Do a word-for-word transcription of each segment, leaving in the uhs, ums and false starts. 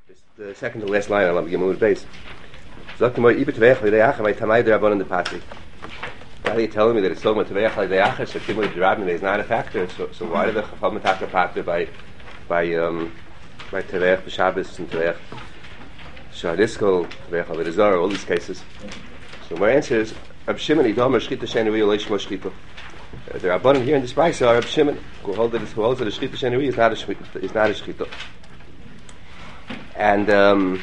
It's the second to last line on the Yemud base. Zok mo ibet veich le'achar my tamay derabon in the pasuk. Why are you telling me that it's talking about veich le'achar? So Timur derabon is not a factor. So so why do the Chacham attack a factor by by um by Teveich b'Shabbos and Teveich Shadiskol Teveich Avedazar, all these cases? So my answer is Reb Shimon Idomer Shchita Shenui Oleish Mo Shchita. The Rabbanim here in this price are Reb Shimon who holds that who holds that a Shchita Shenui is not a Shchita is not a Shchita. And um,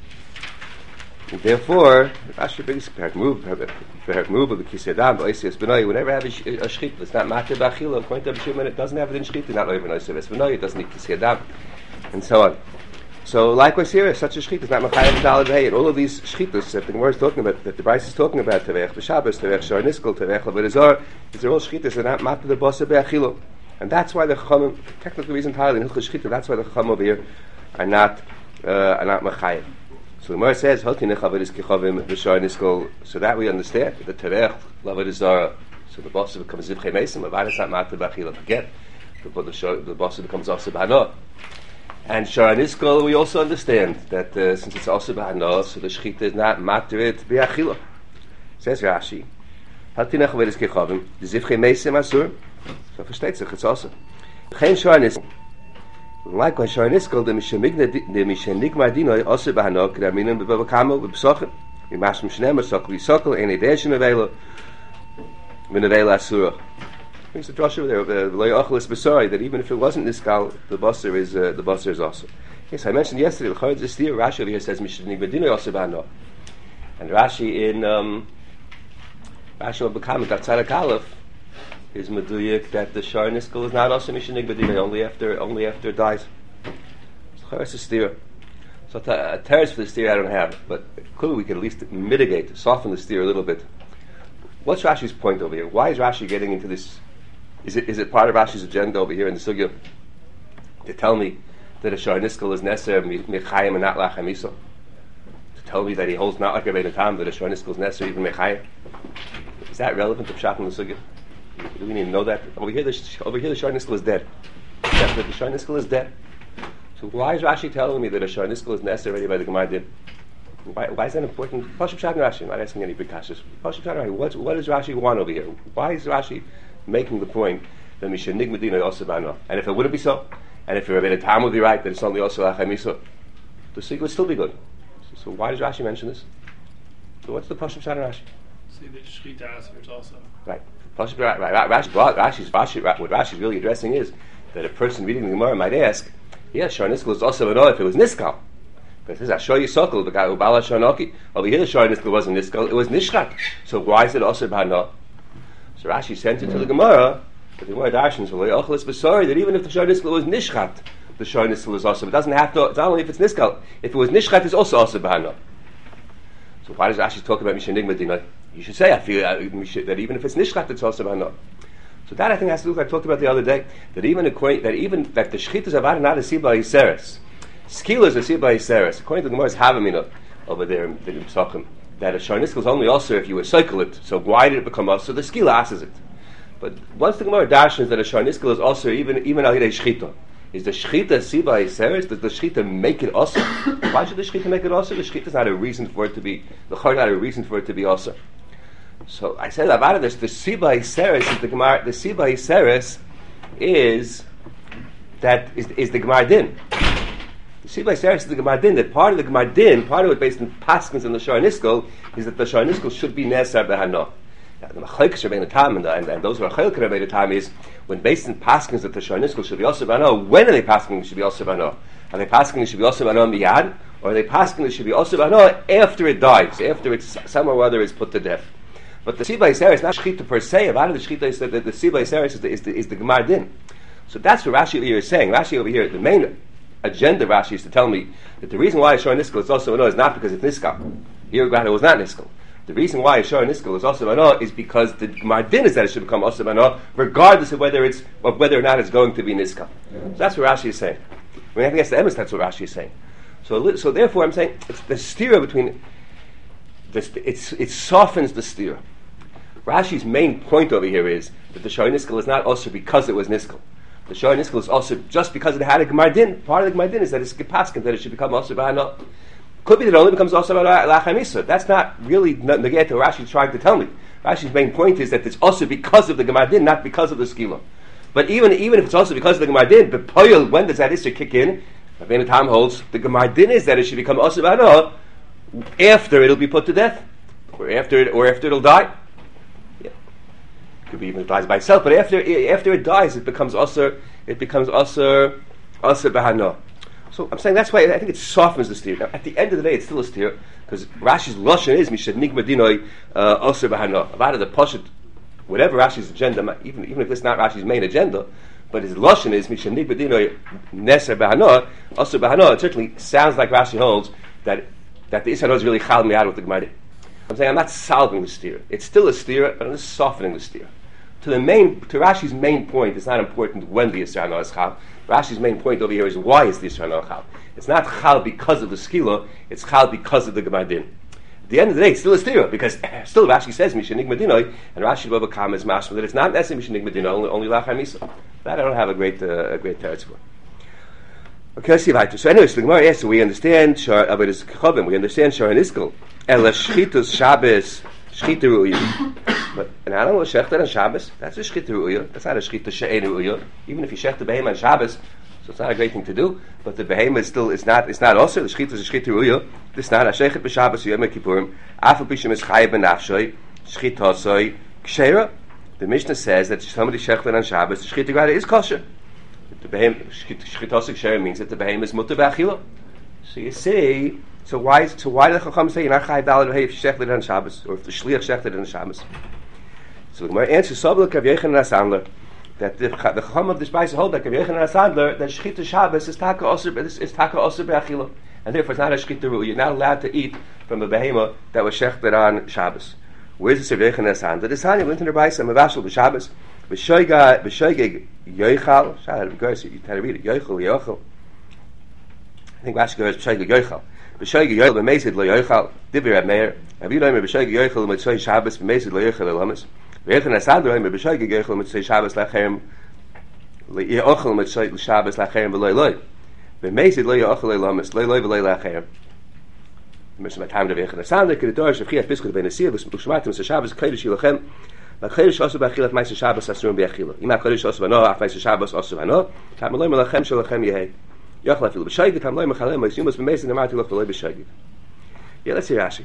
therefore, Rashi brings Perek Move, Perek Move of the Kisedam, Oisias Benoy. Whenever have a shchita, it's not Mateh B'Achila. According to Reb Shimon, it doesn't have it in shchita, not even Oisias Benoy. It doesn't need Kisedam, and so on. So likewise here, such a shchita is not Machayim Dalad Hey. And all of these shchitas that the Gemara is talking about, that the Bryce is talking about, Teveich B'Shabbos, Teveich Shor Niskal, Teveich Lavedazar, these are all shchitas that are not Mateh B'Bosa B'Achila. And that's why the Chachamim, technically reason entirely in Hilchos Shchita, that's why the Chachamim over here are not uh, are not Machayim. So the Gemara says, "Halti nechaveris kichavim v'shar niskol." So that we understand the Teveich Lavedazar. So the boss becomes zivchei mesim. Avad is not Mateh B'Achila. Forget the the boss becomes also b'hana. And Shara Niskol, we also understand that uh, since it's also b'hana, so the shchita is not materet b'achila. Says Rashi, "Halti nechaveris kichavim zivchei mesim asur." So versteht sich, it's also. Kein Shara Niskol. Likewise, Shara Niskol, the Mishenigma Dinoi, also Bahanok, Raminim, Babakamo, Bibsochim, Mimashim Shnem, Sokli Sokol, and Edeshin Avela, Minavela Asura. There's a drush over there, the Loyochlis Basari, that even if it wasn't Niskal, the Basar is uh, the Basar is also. Yes, I mentioned yesterday, the Chayot Zestir, Rashi over here says Mishenigma Dinoi, also Bahanok. And Rashi in um, Rashi Babakamo, Gatzarak Aleph, is meduyik that the Shara Niskal is not also Mishenig Badina, only after only after it dies. So Charas is steer. So a teres for the steer I don't have, but clearly we can at least mitigate, soften the steer a little bit. What's Rashi's point over here? Why is Rashi getting into this? Is it is it part of Rashi's agenda over here in the sugya to tell me that a Shara Niskal is neser mechayim and not lachem iso? To tell me that he holds not like a Rebbeinu Tam that a Shara Niskal is neser even mechayim? Is that relevant to Pshat in the sugya? Do we need to know that? Over here, the over here, the Shara Niskal is dead. Definitely, the Shara Niskal is dead. So why is Rashi telling me that a Shara Niskal is necessary already by the Gemara did? Why, why is that important? Pashup Pshat Rashi. I'm not asking any big kashas. Pashup Pshat Rashi. What what does Rashi want over here? Why is Rashi making the point that Mishenig Medina also bano? And if it wouldn't be so, and if Rebbeinu Tam would be right that it's only also Achemiso, the sig would still be good. So, so why does Rashi mention this? So what's the Pashup Pshat Rashi? See the Shchita aspect also. Right. Rashi, Rashi, Rashi's, Rashi, what Rashi is really addressing is that a person reading the Gemara might ask, yes, Shara Niskal is also an if it was Niskal. Because it says, Ashoy Yisokal, the guy who Bala Shanoki. Over here, the Shara Niskal wasn't Niskal, it was Nishchat. So why is it also B'hana? So Rashi sent it to the Gemara, but the Gemara Darshans, sorry, that even if the Shara Niskal was Nishchat, the Shara Niskal is also, it doesn't have to, it's not only if it's Niskal, if it was Nishchat, it's also also B'hana. So why does Rashi talk about Mishenig Medina? You should say, I feel uh, that even if it's Nishchat, it's also B'hana. So that I think has to do with what I talked about the other day, that even that even that the Shchitas are not a Siba Yiseres. Skila is a Siba Yiseres. According to the Gemara's Havamina over there in the Psachim, that a Shara Niskal is only also if you recycle it. So why did it become also? The Skila asks it. But once the Gemara darshans that a Shara Niskal is also even even al Yidei Shchita. Is the Shchita Siba Yiseres? Does the Shchita make it also? Why should the Shchita make it also? The Shchita is not a reason for it to be, the Chor not a reason for it to be also. So I said about this, the Siba Yiseres is the Gemara, the Siba Yiseres is that is, is the Gemara Din. The Siba Yiseres is the Gemara Din, that part of the Gemara Din, part of it based on Paskins and the Shara Niskal, is that the Shara Niskal should be Neser B'hana. Now, the Machlekes Rebbeinu Tam and, and, and those who are Chelek Rebbeinu Tam is when based on Paskins that the Shara Niskal should be also B'hana. When are they Paskin it should be also B'hana? Are they Paskin it should be also B'hana Miyad? Or are they Paskin it should be also B'hana after it dies, after it's somehow or other is put to death? But the Siba Yiseres is not Shchita per se. About the Shchita is that the, the Siba Yiseres is the, is the, is the Gemara Din. So that's what Rashi over here is saying. Rashi over here, the main agenda of Rashi is to tell me that the reason why Shara Niskal is also Ano is not because it's Niskal. Here, it was not Niskal. The reason why Shara Niskal is also Ano is because the Gemara Din is that it should become also Ano, regardless of whether it's of whether or not it's going to be Niskal. So that's what Rashi is saying. I mean, I think that's the emes. That's what Rashi is saying. So, so therefore, I'm saying it's the stira between. This, it's, it softens the stira. Rashi's main point over here is that the Shara Niskal is not also because it was Niskal. The Shor Niskel is also, just because it had a Gemar Din, part of the Gemar Din is that it's Gepaskin, that it should become also Bahana. Could be that it only becomes also Lachamisa. That's not really negate what Rashi's trying to tell me. Rashi's main point is that it's also because of the Gemar Din, not because of the Skila. But even even if it's also because of the Gemar Din, but Poyel, when does that Isser kick in? Rabbeinu Tam holds the Gemar Din is that it should become also Bahana after it'll be put to death, or after it, or after it'll die. Yeah. Could be even it dies by itself, but after after it dies, it becomes also it becomes also also Bahana. So I'm saying that's why I think it softens the steer. Now, at the end of the day, it's still a steer because Rashi's lashon is mishad nigma dinoi also bahana. A lot of the pashut, whatever Rashi's agenda, even even if it's not Rashi's main agenda, but his lashon is mishad nigma dinoi neser bahana also bahana. It certainly sounds like Rashi holds that that the Isra is really chal me out with the Gemara. I'm saying I'm not solving the steer. It's still a steer, but I'm just softening the steer. To the main, to Rashi's main point, it's not important when the Yisra is chal. Rashi's main point over here is why is the Yisra chal? It's not chal because of the skila, it's chal because of the Gemar Din. At the end of the day, it's still a stira, because still Rashi says Mishanig Medinoi, and Rashi Baba Kam is mashma that it's not necessarily Mishanig Medinoi, only, only Lachar Misa. That I don't have a great uh, a great teretz for. Okay, let's see weiter. So anyway, so the Gemara, yes, so we understand Shar Abed is Chavim, we understand Shar and Iskel. Ela Shchitus Shabbos Shchita Ru'uyah. But an animal is shechter on Shabbos, that's a Shchita Ru'uyah. That's not a Shchita She'en Ru'uyah. Even if you shechter behem on Shabbos, so it's not a great thing to do, but the behem is still, it's not, it's not also, the Shchita is a Shchita Ru'uyah. This is not a Shechet B'Shabbos Yom Kippurim, Afal Pishim is Chayiv B'Nafshoy, Shchita Osoi, Kshera. The Mishnah says that somebody shechter on Shabbos, the Shchita Grada is kosher. The behem, Shchita Osoi Kshera means that the behem is mutter b'achila. So you see, so why, so why do the Chacham say you're not Chayiv Daled B'Hei if you shechted on Shabbos, or if the Shliach shechted on Shabbos? So the Gemara answers, Sobel Kav Yechon Asandler, that the, the Chacham of this Bais hold that Kav Yechon Asandler, that Shchita Shabbos is Taka Osir, is Taka Osir B'Achila, and therefore it's not a Shchita Ru'uyah. You're not allowed to eat from a behema that was shechted on Shabbos. Where's the Kav Yechon Asandler? The Sanya went in the Bais and Mavashal B'Shabbos, B'Shoiga B'Shoiga Yoichal. Shall I go? You try to read it. Yoichal Yoichal. I think Rashi goes B'Shoiga Yoichal. B'Shoiga Yoichal B'Meisid Lo Yoichal. Dibir Reb Meir. Have you known B'Shoiga Yoichal Mitzvah Shabbos B'Meisid Lo Yoichal Elamis? V'Yechon Asandler B'Shoiga Yoichal Mitzvah Shabbos Lachem Yoichal Mitzvah Shabbos Lachem V'Loi Loi. B'Meisid Lo Yoichal Elamis Loi Loi V'Loi Lachem. Mishnah time to V'Yechon Asandler Kedorish V'Chiat Piskut B'Nesiyah V'Shmatim V'Seh Shabbos Kodesh Yilachem. L'Chodesh Osu B'Achilat Ma'aser Shabbos Asurim B'Achila. Ima Chodesh Osu B'Noah Af Ma'aser Shabbos Osu B'Noah. Tam Eloi Melachem Shalachem Yehei. Yochel Afilu B'Shoigig. Tam Eloi Mechalem Ma'Yisumas B'Meisid Namarti Loch V'Loi B'Shoigig. Yeah, let's see Rashi.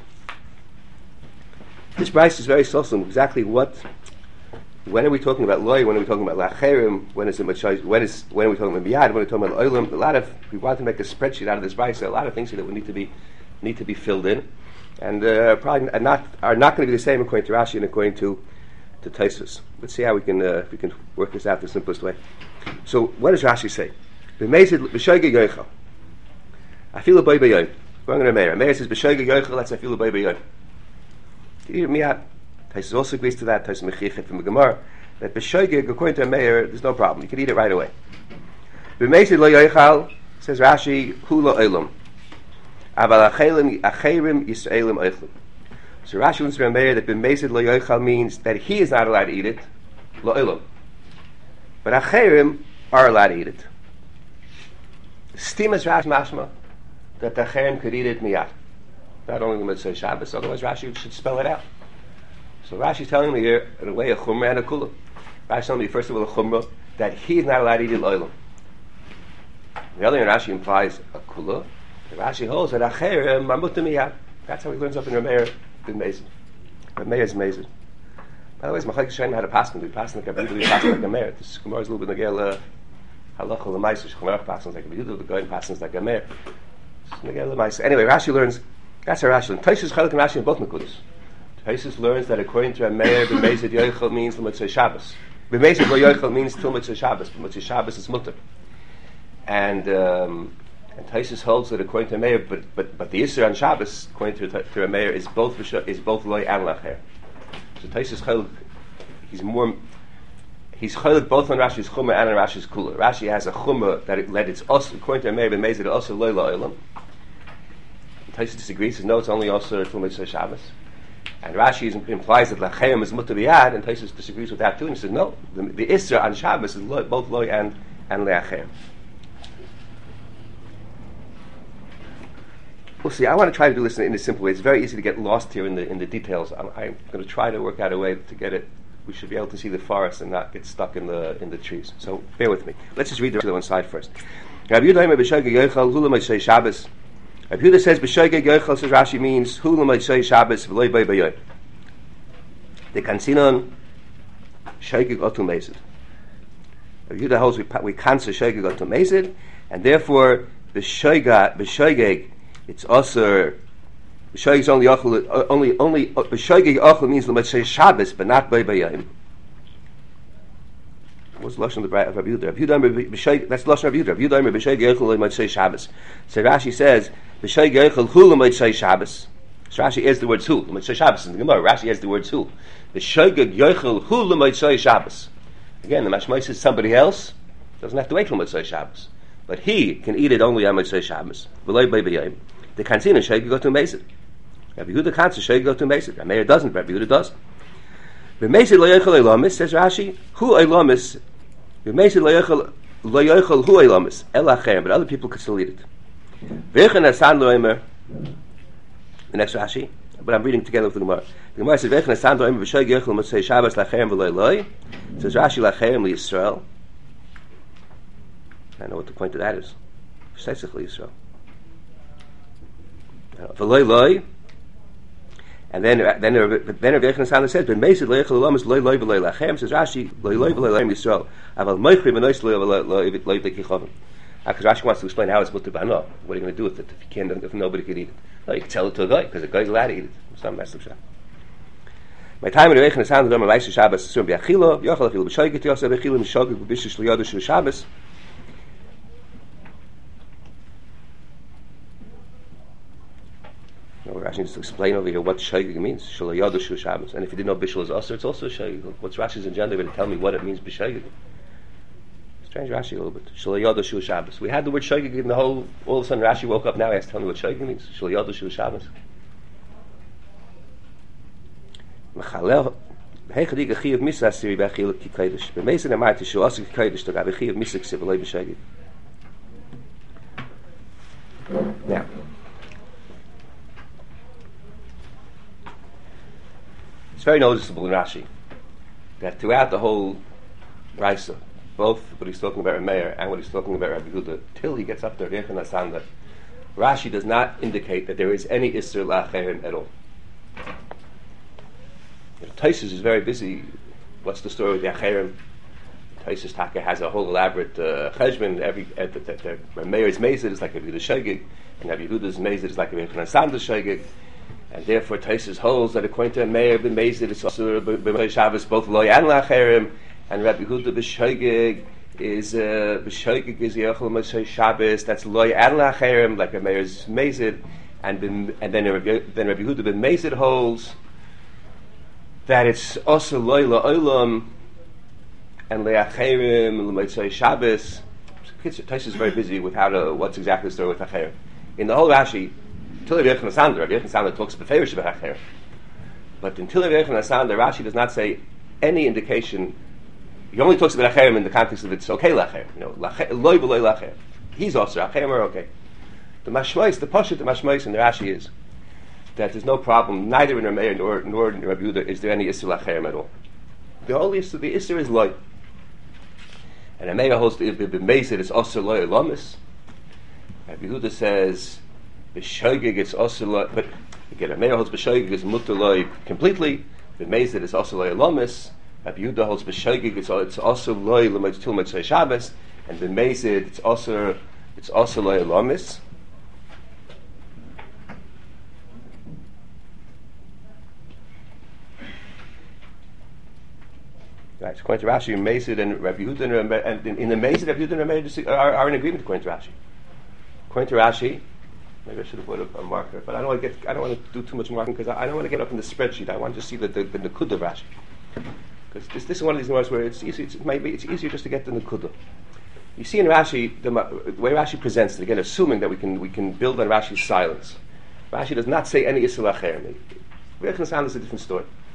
This Bryce is very social. Exactly what? When are we talking about loy? When are we talking about lacherim? When is it machoy? When is when are we talking about biyad? When are we talking about oilam? A lot of we want to make a spreadsheet out of this Bryce. So a lot of things here that would need to be need to be filled in, and uh, probably are not are not going to be the same according to Rashi and according to to Tosfos. Let's see how we can uh, if we can work this out the simplest way. So what does Rashi say? B'meizid b'shoiga yoichal. Afilu b'ay b'yoyim. Going to Meir. Meir says b'shoiga yoichal. That's afilu b'ay b'yoyim. Can you hear me out? Tosfos also agrees to that. Tosfos mechichet from the Gemara that b'shoiga according to Meir there's no problem. You can eat it right away. B'meizid lo yoichal says Rashi hula olam. Aval achelim acherim yisraelim oichlum. So Rashi wants to remember that b'meizid lo yoichal means that he is not allowed to eat it, lo olam. But acherim are allowed to eat it. Stim is Rashi mashma that the acherim could eat it miyat. Not only the Mitzvah Shabbos, otherwise Rashi should spell it out. So Rashi's telling me here in a way a chumrah and a kula. Rashi's telling me first of all a chumrah that he is not allowed to eat it lo olam. The other Rashi implies a kula. Rashi holds that acherim are mutter miyat. That's how he learns up in Rameir. Good amazing. Rameir is amazing. By the way, it's Machlekes Shainim had a pasuk. We pass in the Kabbalah, we pass in the Rameir. This Gemara is a little bit nagel halacha l'maiser. Shemar passes like a Yehuda, the Goyin passes like a Rameir. Nagel l'maiser. Anyway, Rashi learns. That's how Rashi learns. Tosfos Chalek and Rashi in both Nekudas. Tosfos learns that according to Rameir, b'meizid yoichel means l'mitzvah Shabbos. B'meizid lo yoichel means till mitzvah Shabbos. Mitzvah Shabbos is mutter. And um, and Tosfos holds that according to Rameir, but but but the Yisra on Shabbos, according to to Rameir, is both is both loy and lacher. So Tosfos Chalek, he's more. He's cholek both on Rashi's chumrah and on Rashi's kula. Rashi has a chumrah that it led its also according to Rameir b'meizid also loy la'olam. Tosfos disagrees. Says no, it's only also till mitzvah Shabbos. And Rashi is, implies that lacherim is mutter biyad, and Tosfos disagrees with that too. And he says no, the, the Isra on Shabbos is lo, both loy and and le'acherem. We'll see. I want to try to do this in, in a simple way. It's very easy to get lost here in the in the details. I'm, I'm going to try to work out a way to get it. We should be able to see the forest and not get stuck in the in the trees. So bear with me. Let's just read the other one side first. Rabbi Yehuda says b'shogeg yochel, says Rashi, means hu l'motzei Shabbos v'loy bay bayom. The kansinon shogeg otu mesid. Rabbi Yehuda holds we we cancel shogeg otu mesid, and therefore b'shogeg b'shogeg it's also b'shogeg only ochel, only only b'shogeg ochel means l'motzei Shabbos, but not bay bayom. What's the lashon of the Rabbi Yehuda? Rabbi Yehuda b'shogeg, that's the lashon of Rabbi Yehuda. Rabbi Yehuda b'shogeg ochel l'motzei Shabbos. So Rashi says b'shogeg ochel hu l'motzei Shabbos. So Rashi adds the words hu l'motzei Shabbos in the Gemara. Rashi adds the words hu. B'shogeg ochel hu l'motzei Shabbos. Again, the mashmai says somebody else doesn't have to wait till Motzei Shabbos, but he can eat it only on Motzei Shabbos. V'loy bay bayom. The kanzina shogeg go to mesid. Rabbi Yehuda can't shogeg go to mesid. Rabbi Meir doesn't. Rabbi Yehuda does. B'mesid lo yochel elamis, says Rashi, hu elamis. B'mesid lo yochel lo yochel hu elamis el acherem, but other people could still eat it. V'echen asan lo emer. The next Rashi, but I'm reading together with the Gemara. The Gemara says v'echen asan lo emer v'shogeg yochel Motzei Shabbos lacherem v'loy loy. Says Rashi lacherem li Yisrael. I know what the point of that is. Precisely Yisrael. V'loy loy. And then, then, then Rabbi Yechon says, "Ben Mesid loy yechel olamis loy loy v'loy lachem." Says Rashi, "Loy loy v'loy lachem Yisrael." Aval moichri v'nois loy loy loy loy b'kichovim. Because Rashi wants to explain how it's supposed to be. No, what are you going to do with it if you can't? If nobody can eat it? No, you can tell it to a guy because a guy's allowed to eat it. It's not messed up. My time in Rabbi Yechon Hasan, the Rabbi Shabbos, Surim b'achilo, yochel achilo b'shoyget, yosef b'achilo b'shogeg b'bishish l'yodu shel Shabbos. Rashi needs to explain over here what shogeg means. Shelo yadu shu Shabbos. And if you didn't know bishul is also, it's also shogeg. What's Rashi's agenda? Going to tell me what it means b'shogeg. Strange Rashi a little bit. Shelo yadu shu Shabbos. We had the word shogeg in the whole. All of a sudden, Rashi woke up now. He has to tell me what shogeg means. Shelo yadu shu Shabbos. Mechalel heichadi gechiv misa siri b'achil ki kodesh. B'meisen amarti shu also ki kodesh to gabe chiv misa ksiv v'loy b'shogeg. Now. It's very noticeable in Rashi that throughout the whole Raisa, both what he's talking about Meir and what he's talking about Rabbi Yehuda, till he gets up to Rechon Asanda, Rashi does not indicate that there is any Isser La'acherem at all. You know, Taisus is very busy. What's the story with the Acherem? Taisus Taka has a whole elaborate uh, cheshbon. Every uh, that, that, that Meir's Mezid is like Rabbi Yehuda's Shogeg, and Rabbi Yehuda's Mezid is like Rechon Asanda's Shogeg. And therefore, Taisus holds that according to Meir ben Mezid, it's also b'Motzei Shabbos both loy and lacherem, and Rabbi Yehuda b'shogeg is uh, b'shogeg is yochel Motzei Shabbos. That's loy and lacherem, like Meir's Mezid, and ben, and then Rabbi, then Rabbi Yehuda ben Mezid holds that it's also loy la'olam and le'acherem l'Motzei Shabbos. Taisus is very busy with how to what's exactly the story with lacherem. In the whole Rashi. Until Rabbi Yechon Hasan, Rabbi Yechon Hasan talks beferish about Acher. But until Rabbi Yechon Hasan, the Rashi does not say any indication. He only talks about Acherem in the context of it's okay Lacher. You know, loy v'loy Lacher. He's also Acherem are okay. The mashmais, the pashut, the mashmais in the Rashi is that there's no problem. Neither in Rameir nor nor in Rabbi Yehuda is there any Isser Lacherem at all. The only Isser, the Isser is loy. And Rameir holds the b'mezid is also loy elamis. Rabbi Yehuda says. B'shogeg it's also loy, but again, Rameir holds b'shogeg is mutter loy completely. B'mezid is also loy elamis. Rabbi Yehuda holds b'shogeg it's it's also loy l'motzei till Motzei Shabbos, and b'mezid it's also it's also loy elamis. Right, according to Rashi, Mezid and Rabbi Yehuda and in the Mezid, Rabbi Yehuda and Rameir are, are in agreement according to Rashi. According to Rashi. Maybe I should have put a, a marker, but I don't want to get. I don't want to do too much marking because I, I don't want to get up in the spreadsheet. I want to see the the, the Nakuda Rashi, because this this is one of these notes where it's easy. It's, maybe it's easier just to get the Nakuda. You see in Rashi the, the way Rashi presents it again, assuming that we can we can build on Rashi's silence. Rashi does not say any Isser Lacherem. Rechon Hasan is a different story.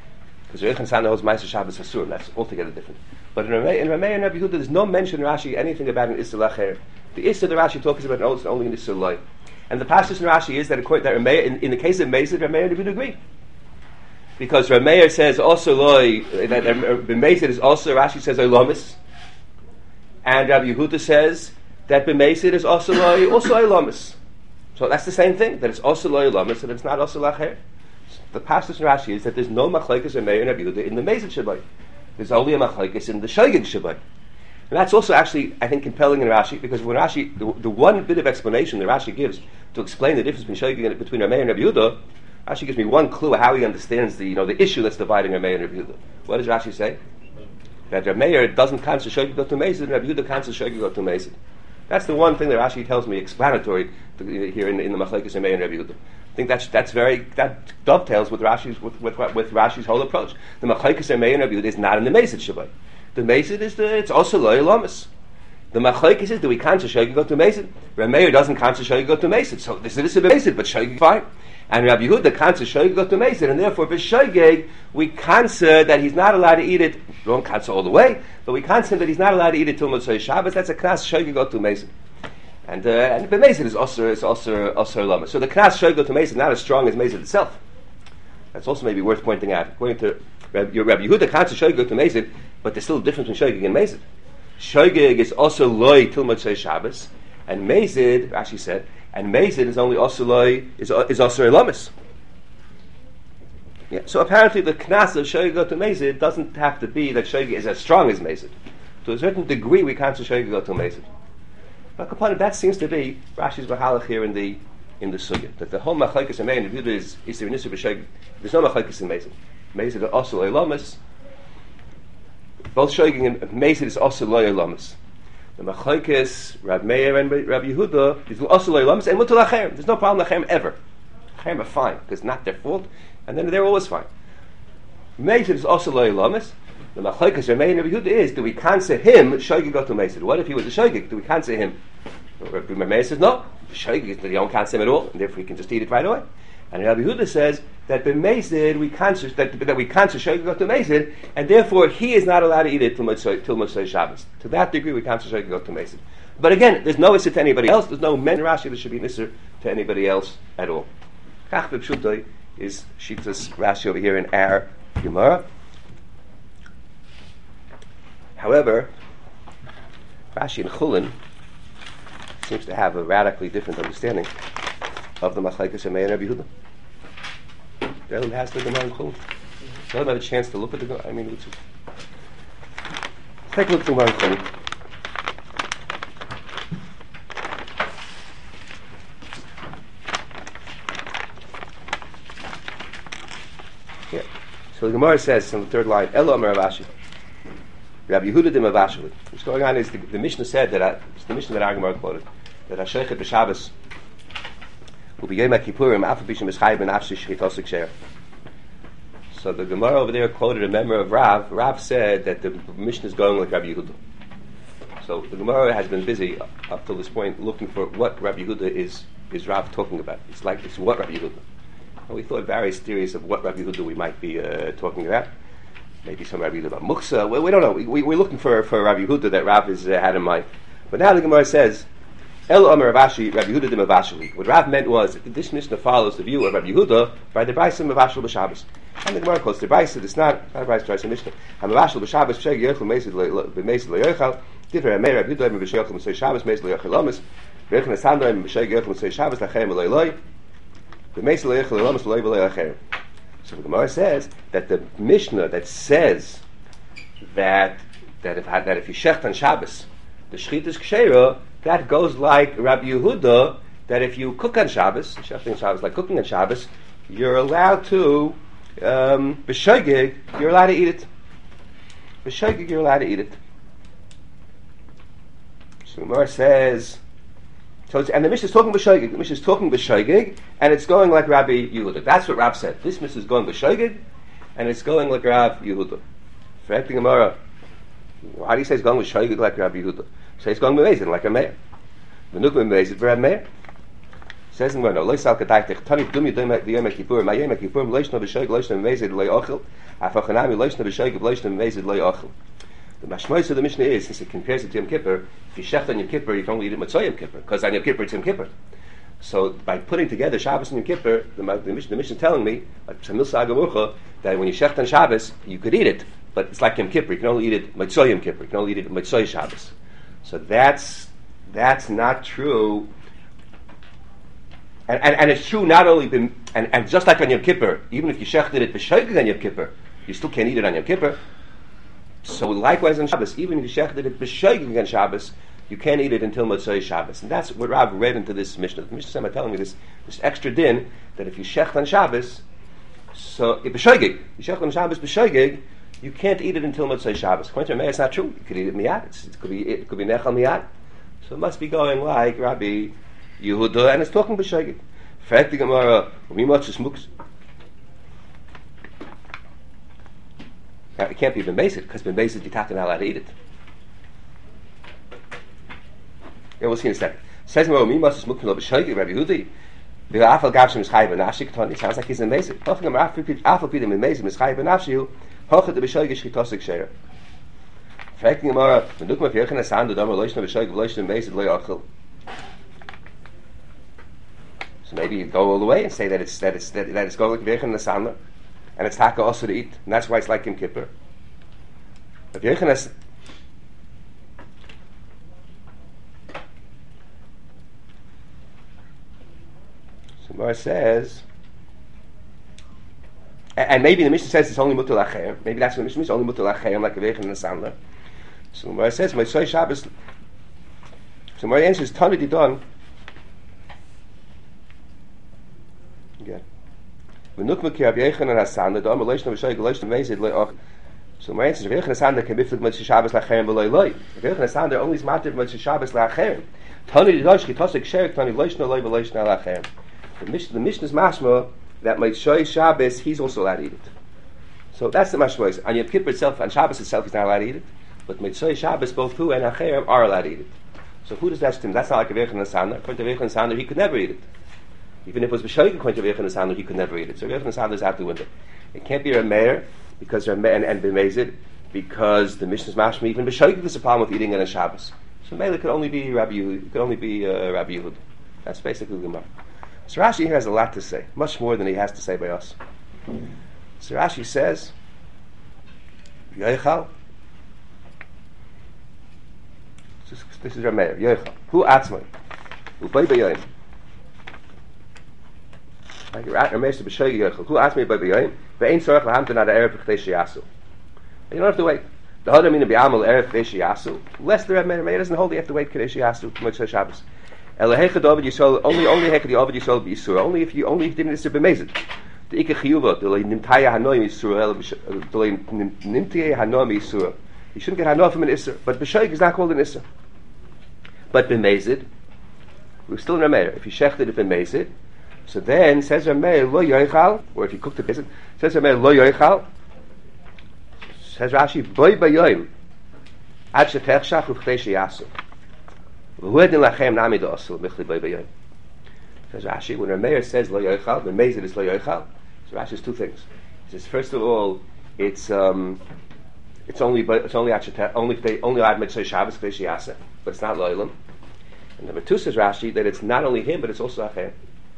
Because Rabbi Yochanan holds Ma'aser Shabbos Asur, that's altogether different. But in Rameir and Rabbi Yehuda, there's no mention in Rashi anything about an Issur Lacher. The Issur that Rashi talks about is only an Issur Loi. And the passage in Rashi is that, according, that Rameir, in, in the case of Mezid, Rameir and Rabbi Yehuda agree. Because Rameir says also Loi, that B'Mezid is also, Rashi says Olamis. And Rabbi Yehuda says that B'Mezid is also Loi, also Olamis. So that's the same thing, that it's also Loi Olamis, and it's not also Lacher. The passage in Rashi is that there's no machlekes Rameir and Rabbi Yehuda in the Mezid Shabbat. There's only a machlekes in the Shogeg Shabbat. And that's also actually, I think, compelling in Rashi, because when Rashi, the, the one bit of explanation that Rashi gives to explain the difference between Shogeg and between Rameir and Rabbi Yehuda, Rashi gives me one clue how he understands the, you know, the issue that's dividing Rameir and Rabbi Yehuda. What does Rashi say? That Rameir doesn't cancel Shogeg to Mezid, and Rabbi Yehuda cancels Shogeg to Mezid. That's the one thing that Rashi tells me explanatory to, here in, in the machlekes Rameir and Rabbi Yehuda. I think that's that's very that dovetails with Rashi's with, with, with Rashi's whole approach. The machlekes Rameir and Rabbi Yehuda is not in the Mezid Shabbat. The Mezid is the it's also Lo Yelamis. The machlekes is do we cancel Shogeg go to Mezid? Rameir doesn't cancel Shogeg go to Mezid, so this is a Mezid, but Shogeg fine. And Rabbi Yehuda cancels Shogeg go to Mezid, and therefore for Shogeg we cancel that he's not allowed to eat it. We don't cancel all the way, but we cancel that he's not allowed to eat it till Motzei Shabbos. That's a knas Shogeg go to Mezid. And uh, and the Mezid is also is also also lama. So the knas Shogeg go to Mezid is not as strong as Mezid itself. That's also maybe worth pointing out. According to Rabbi, your Rabbi Yehuda, cancels Shogeg go to Mezid, but there's still a difference between Shogeg and Mezid. Shogeg is also loy till Motzei Shabbos, and Mezid, Rashi said, and Mezid is only also loy is is also a lamis. Yeah. So apparently the knas of Shogeg go to Mezid doesn't have to be that Shogeg is as strong as Mezid. To a certain degree, we cancel Shogeg go to Mezid. But upon it, that seems to be Rashi's Bahalach here in the in the sugya, that the whole machlekes Rameir and Rabbi Yehuda is is there nisur b'Shogeg. There's no machlekes in Mezid. Mezid are also loy lamis. Both Shogeg and Mezid is also loy lamis. The machlekes Rab Meir and Rabbi Yehuda is also loy lamis and mutal lachem. There's no problem lachem ever. Lachem are fine because it's not their fault, and then they're always fine. Mezid is also loy lamis. The machlekes Rameir and Rabbi Yehuda is, do we cancel him Shogeg go to Mezid? What if he was a Shogeg? Do we cancel him? Rabbi Meir says no. Shogeg is that you don't cancel him at all, and therefore you can just eat it right away. And Rabbi Yehuda says that the Mezid we cancel that, that we cancel Shogeg go to Mezid, and therefore he is not allowed to eat it till Motzei till Motzei Shabbos. To that degree, we cancel Shogeg go to Mezid. But again, there's no issur to anybody else. There's no men Rashi that should be an issur to anybody else at all. Kach b'pshutai is Shitas Rashi over here in our Gemara. However, Rashi in Chulin seems to have a radically different understanding of the machlekes Rameir and Rabbi Yehuda. Everyone has the Gemara in Chulin. Let them have a chance to look at the Gemara. I mean, let's take a look at the Gemara in Chulin. Yeah. So the Gemara says in the third line, Elo Amar Rav Ashi. Rabbi Yehuda de Mavashali. What's going on is the, the Mishnah said that uh, it's the Mishnah that our Gemara quoted that Hashechet b'Shabbos will be Yom Kippurim Afal Bishim Eschayim and Afshi Shechitosik Sher. So the Gemara over there quoted a member of Rav. Rav said that the Mishnah is going like Rabbi Yehuda. So the Gemara has been busy up, up till this point looking for what Rabbi Yehuda is is Rav talking about. It's like it's what Rabbi Yehuda. And we thought various theories of what Rabbi Yehuda we might be uh, talking about. Maybe some Rabbi Yehuda about Muksa. We, we don't know. We, we, we're looking for for Rabbi Yehuda that Rav has uh, had in mind. But now the Gemara says, El Omer Ravashi, Rabbi Yehuda de Mavashali. What Rav meant was this Mishnah follows the view of Rabbi Yehuda by the Brayso Mavashal b'Shabbos. And the Gemara quotes the Brayso. It's not not a Brayso. It's a Mishnah. Mavashal b'Shabbos Sheg Yochel Mesid B'Mesid Loyochal. Different Rabbi Yehuda B'Shochel M'Sei Shabbos Mesid Loyochel Lamas. V'Yechon Asandra B'Sheg Yochel M'Sei Shabbos Lachem Eloi Loi. B'Mesid Loyochel Lamas Loi V'Loi Lachem. So the Gemara says that the Mishnah that says that that if that if you shecht on Shabbos, the shechit is ksheira, that goes like Rabbi Yehuda, that if you cook on Shabbos, shechting on Shabbos like cooking on Shabbos, you're allowed to um, b'shogeg, you're allowed to eat it. B'shogeg, you're allowed to eat it. So the Gemara says. So it's, and the Mishnah is talking b'shogeg. The Mishnah is talking b'shogeg, and it's going like Rabbi Yehuda. That's what Rav said. This Mishnah is going b'shogeg, and it's going like Rav Yehuda. For the Gemara, why do you say it's going b'shogeg like Rabbi Yehuda? Say it's going b'mezid like a mayor. V'nuk b'mezid for Rabbi Meir. Says in no loy sal kadaitich tani dumi dumi the yom kippur my yom kippur leishna b'shoig leishna mezid loy ochel afachanami leishna b'shoig leishna mezid loy ochel. The mashmois of the Mishnah is, since it compares it to Yom Kippur, if you shecht on Yom Kippur, you can only eat it Matzah Yom Kippur, because on Yom Kippur it's Yom Kippur. So by putting together Shabbos and Yom Kippur, the, the Mishnah the Mishnah is telling me, like Shamil Sagamurcha, that when you shecht on Shabbos, you could eat it, but it's like Yom Kippur. You can only eat it Matzah Yom Kippur. You can only eat it Matzah Shabbos. So that's that's not true. And, and, and it's true not only been, and, and just like on Yom Kippur, even if you shechted it b'shoigeg on Yom Kippur, you still can't eat it on Yom Kippur. So likewise on Shabbos, even if you shechted it b'shoigeg on Shabbos, you can't eat it until Motzei Shabbos. And that's what Rav read into this Mishnah. The Mishnah is telling me this, this extra din, that if you shecht on Shabbos, so, b'shoigeg, you shecht on Shabbos b'shoigeg, you can't eat it until Motzei Shabbos. According to Rameir, it's not true. You could eat it miyad. It's, it could be it could be nechal miyad. So it must be going like Rabbi Yehuda, and it's talking b'shoigeg. Fragt die Gemara, wie much is muks? It can't be b'meisid, because b'meisid you're not allowed to eat it. Yeah, we'll see in a second. Says Gemara, wie much is muks? B'shoigeg, Rabbi Yehuda. The afal gavshim is chayiv b'nafshi ketani. Sounds like he's in meisid. Often Gemara afal pidim in meisid is chayiv b'nafshi. Hochet the b'shoigeg shchitosik sheir. Fragt die Gemara, wenn du mal für eine Sande da mal leuchten b'shoigeg leuchten meisid lo yachil. So maybe you go all the way and say that it's that it's that, that it's going like Yechon Nasana, and it's taka also to eat, and that's why it's like Yom Kippur. If Yechon Nas, so Mar says, and, and maybe the Mishnah says it's only mutal acher. Maybe that's what the Mishnah is, only mutal acher, like Yechon Nasana. So Mar says, my soy Shabbos. So Mar answers, Tani Didon. So my answer is, if Yechon Hasanda can biflik Motzei Shabbos la'acherim v'loi loi. If Yechon Hasanda only is matir Motzei Shabbos la'acherim, Tani Didosh Chitosik Sherik Tani Loishna loi v'loishna la'acherim. The Mishnah is mashma that Motzei Shabbos he's also allowed to eat it. So that's the mashma. On Yom Kippur itself, on Shabbos itself, he's not allowed to eat it, but Motzei Shabbos both Hu and Acherim are allowed to eat it. So who does that stem? That's not like a Yechon Hasanda. According to Yechon Hasanda, he could never eat it. Even if it was b'shoigeg according to Yechon Hasanda, he could never eat it. So Yechon Hasanda is out the window. It can't be Rameir because and and b'mezid because the Mishnah's mashma even b'shoigeg is a problem with eating on a Shabbos. So Mele could only be Rabbi Yehud. It could only be uh, Rabbi Yehud. That's basically the Gemara. So Rashi here has a lot to say, much more than he has to say by us. So Rashi says, Yochal. This, this is Rameir. Yochal. Hu atzmai. Hu bay b'yoyim. Who asked me by B'yayim? Ve'ein tzorach lahamten ad ha'erev b'chtei sheyasu. You don't have to wait. The Hadar mina b'amal erev b'chtei sheyasu. Less the Reb Meir doesn't hold you have to wait b'chtei sheyasu to Motzei Shabbos. Ela hechad Ovid Yisrael only only hechad Ovid Yisrael b'Yisur only if you only if you didn't Yisur b'mezid. The ikach chiyuva delay nimtaya hanoim Yisur delay nimtaya hanoim Yisur. You shouldn't get hanoim from an Isur, but b'shoigeg is not called an Isur. But b'mezid, we're still in Reb Meir. If you shechted it b'mezid. So then says Rameir lo yoichal, or if you cook the piece, says Rameir lo yoichal. Says Rashi boy bayoim ad shetechshach u'chtei sheyasu. V'huedin lachem nami do'asul michli boy bayoim. Says Rashi when Rameir says lo yoichal, the mezid is lo yoichal. So Rashi says two things. He says first of all, it's um, it's only it's only ad shetech only if they only ad mitzvah Shabbos chtei sheyasa, but it's not lo'ilam. And number two says Rashi that it's not only him but it's also achem.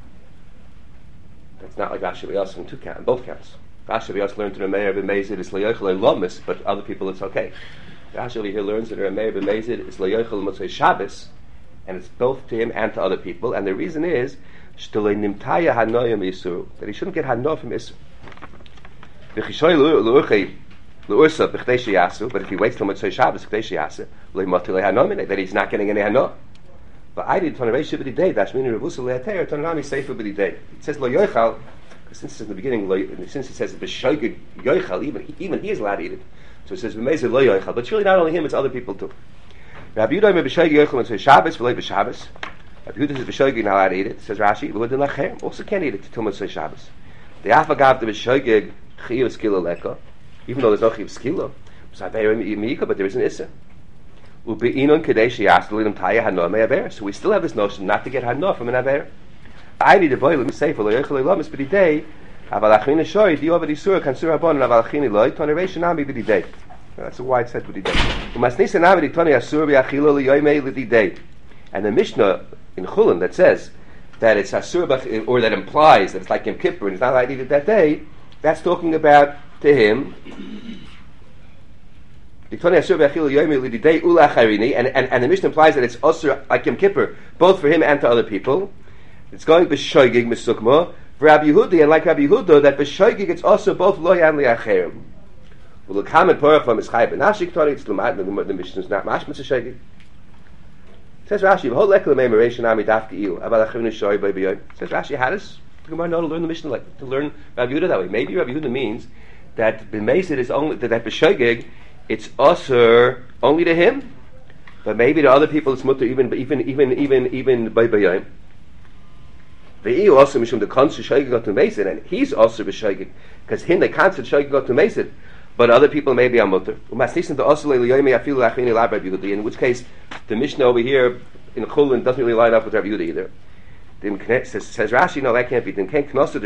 It's not like Rashi V'yas on two counts, both counts. Rashi V'yas learned to Rameir b'mezid is le'yochel lomis, but other people it's okay. Rashi over here learns that Rameir b'mezid is le'yochel Motzei Shabbos, and it's both to him and to other people. And the reason is sh'tolei nimtaya hanoyim Yisur, that he shouldn't get hano from Yisur. V'chishoy l'urchei l'ursa b'chtei sheyasu, but if he waits till Motzei Shabbos b'chtei sheyasu, le'moti le'hanomine, that he's not getting any hano. But I did Tanarei Shibidi Day. That's meaning Revusa Leater Tanami Seifa Bidi Day. It says Lo Yochal, since it's in the beginning, since it says B'Shoigeg Yochal, even even he is allowed to eat it. So it says B'Mezid Lo Yochal. But it's really not only him; it's other people too. Rabbi Yehuda me B'Shoigeg Yochal and says Shabbos v'Lei B'Shabbos. Rabbi Yehuda says B'Shoigeg not allowed to eat it. Says Rashi V'Udin Lachem also can't eat it till Motzei Shabbos. The Afagav the B'Shoigeg Chiyuv Skila Leka, even though there's no Chiyuv Skila, but there is an Issa. So we still have this notion not to get hano from an aver. I need a boy. Let me say for loyachal lamis b'didei. Aval achini shoy di over isur kan sur abon aval achini loy toneration nami b'didei. That's a wide set b'didei. Umasnisa nami di toni asur b'achilo liyoymei l'didei. And the Mishnah in Chulin that says that it's asur or that implies that it's like Yom Kippur and it's not like that day. That's talking about to him. And, and, and the Mishnah implies that it's also like Yom Kippur, both for him and to other people. It's going b'shoigig misukma for Rabbi Yehuda, and like Rabbi Yehuda, that b'shoigig it's also both lo yan liacherim. Well, the comment porach from is chayv benashik tori. It's l'mat the Mishnah is not mashmas shoigig. Says Rashi, "V'hol lekel memoration ami dafki iu aval achavinu shoy by b'yoy." Says Rashi, how does the Gemara know to learn the Mishnah like to learn Rabbi Yehuda that way? Maybe Rabbi Yehuda means that b'meisid is only that, that b'shoigig it's usher only to him, but maybe to other people it's mutter even even even even even by b'yoy. The also mishum the concert shoygig got to mesid, and he's also b'shoygig because him the concert shoygig got to mesid, but other people maybe are mutter. In which case, the Mishnah over here in Chulin doesn't really line up with Rabbi Yehuda either. Says, says Rashi, no, that can't be. If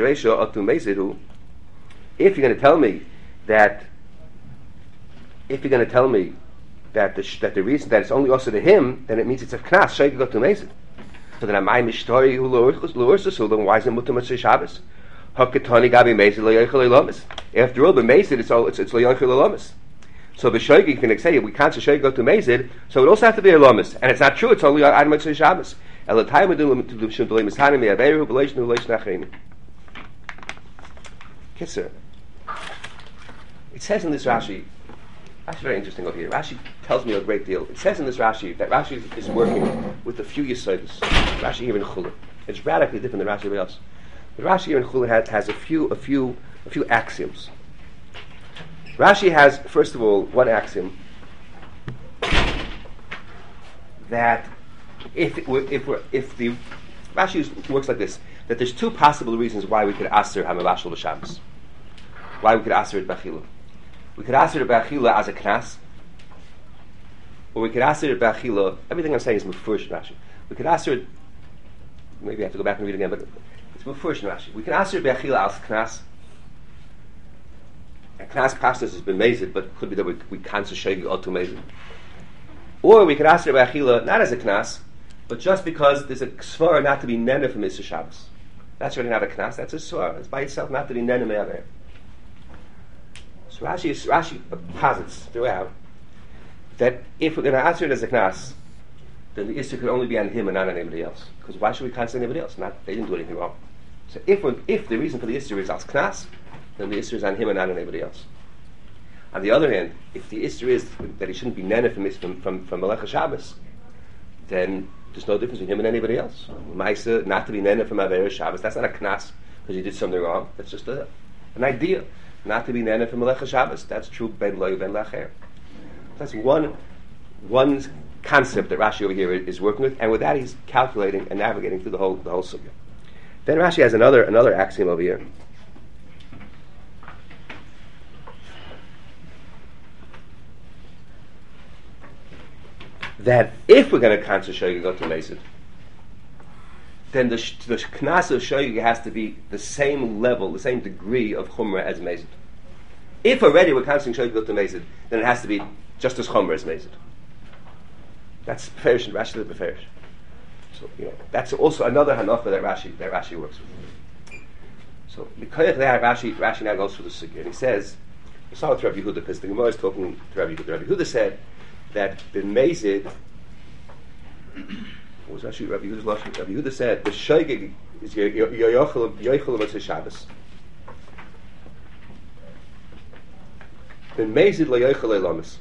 you're going to tell me that, if you're going to tell me that the that the reason that it's only also to him, then it means it's a knas shoygig got to mesid. So then, am I mishtori who loursus? So then, why is it mutter mitzvah Shabbos? Hakatani gabi mesid loyachal lamis. After all, the mesid it's all it's it's loyachal lamis. So the shoygig can say we can't say shoygig go to mesid, so it also has to be a lamis, and it's not true. It's only ad mitzvah Shabbos. El time to to to shul dolim mishanim yaveru belation relation achrein. Kisser. It says in this Rashi. That's very interesting over here. Rashi tells me a great deal. It says in this Rashi that Rashi is working with a few Yesodis. Rashi here in Chulin. It's radically different than Rashi everywhere else. But Rashi here in Chulin has, has a few, a few, a few axioms. Rashi has, first of all, one axiom that if it were, if we're, if the Rashi works like this, that there's two possible reasons why we could aser hamavashal b'Shabbos, why we could aser it b'achila. We could aser it b'achila as a knas, or we could aser it b'achila. Everything I'm saying is mufurish in Rashi. We could aser it. Maybe I have to go back and read it again, but it's mufurish in Rashi. We can aser it b'achila as knas. And knas pastas has been mazed, but it could be that we, we can't say shegi or to mazed. Or we could aser it b'achila not as a knas, but just because there's a svara not to be nene from Mitzvah Shabbos. That's really not a knas. That's a svara. It's by itself not to be nene me'aver. So Rashi, is, Rashi posits throughout that if we're going to answer it as a knas, then the issue could only be on him and not on anybody else. Because why should we cancel anybody else? Not they didn't do anything wrong. So if we're, if the reason for the issue is as knas, then the issue is on him and not on anybody else. On the other hand, if the issue is that he shouldn't be nene from from from, from Melech Shabbos, then there's no difference between him and anybody else. Maisa not to be nene from Aver Shabbos, that's not a knas because he did something wrong. That's just a, an idea. Not to be nene from Melech Shabbos. That's true ben loy ben lacher. That's one one concept that Rashi over here is working with, and with that he's calculating and navigating through the whole the whole sugya. Then Rashi has another another axiom over here. That if we're going to cancel shoygig go to mesid, then the, sh- the knas of shoygig has to be the same level, the same degree of chumrah as mesid. If already we're canceling shoygig go to mesid, then it has to be just as chumrah as mesid. That's beferish and Rashi the beferish. So you know that's also another hanacha that Rashi that Rashi works with. So because that Rashi Rashi now goes through the sugya and he says, we saw with Rabbi Yehuda because the Gemara is talking to Rabbi Yehuda. Rabbi Yehuda said that the mesid. What was actually Rabbi Yehuda's lashon? Rabbi Yehuda said the shoygig is yoychel yoychel of Shabbos. The mesid lo yoychel elamis.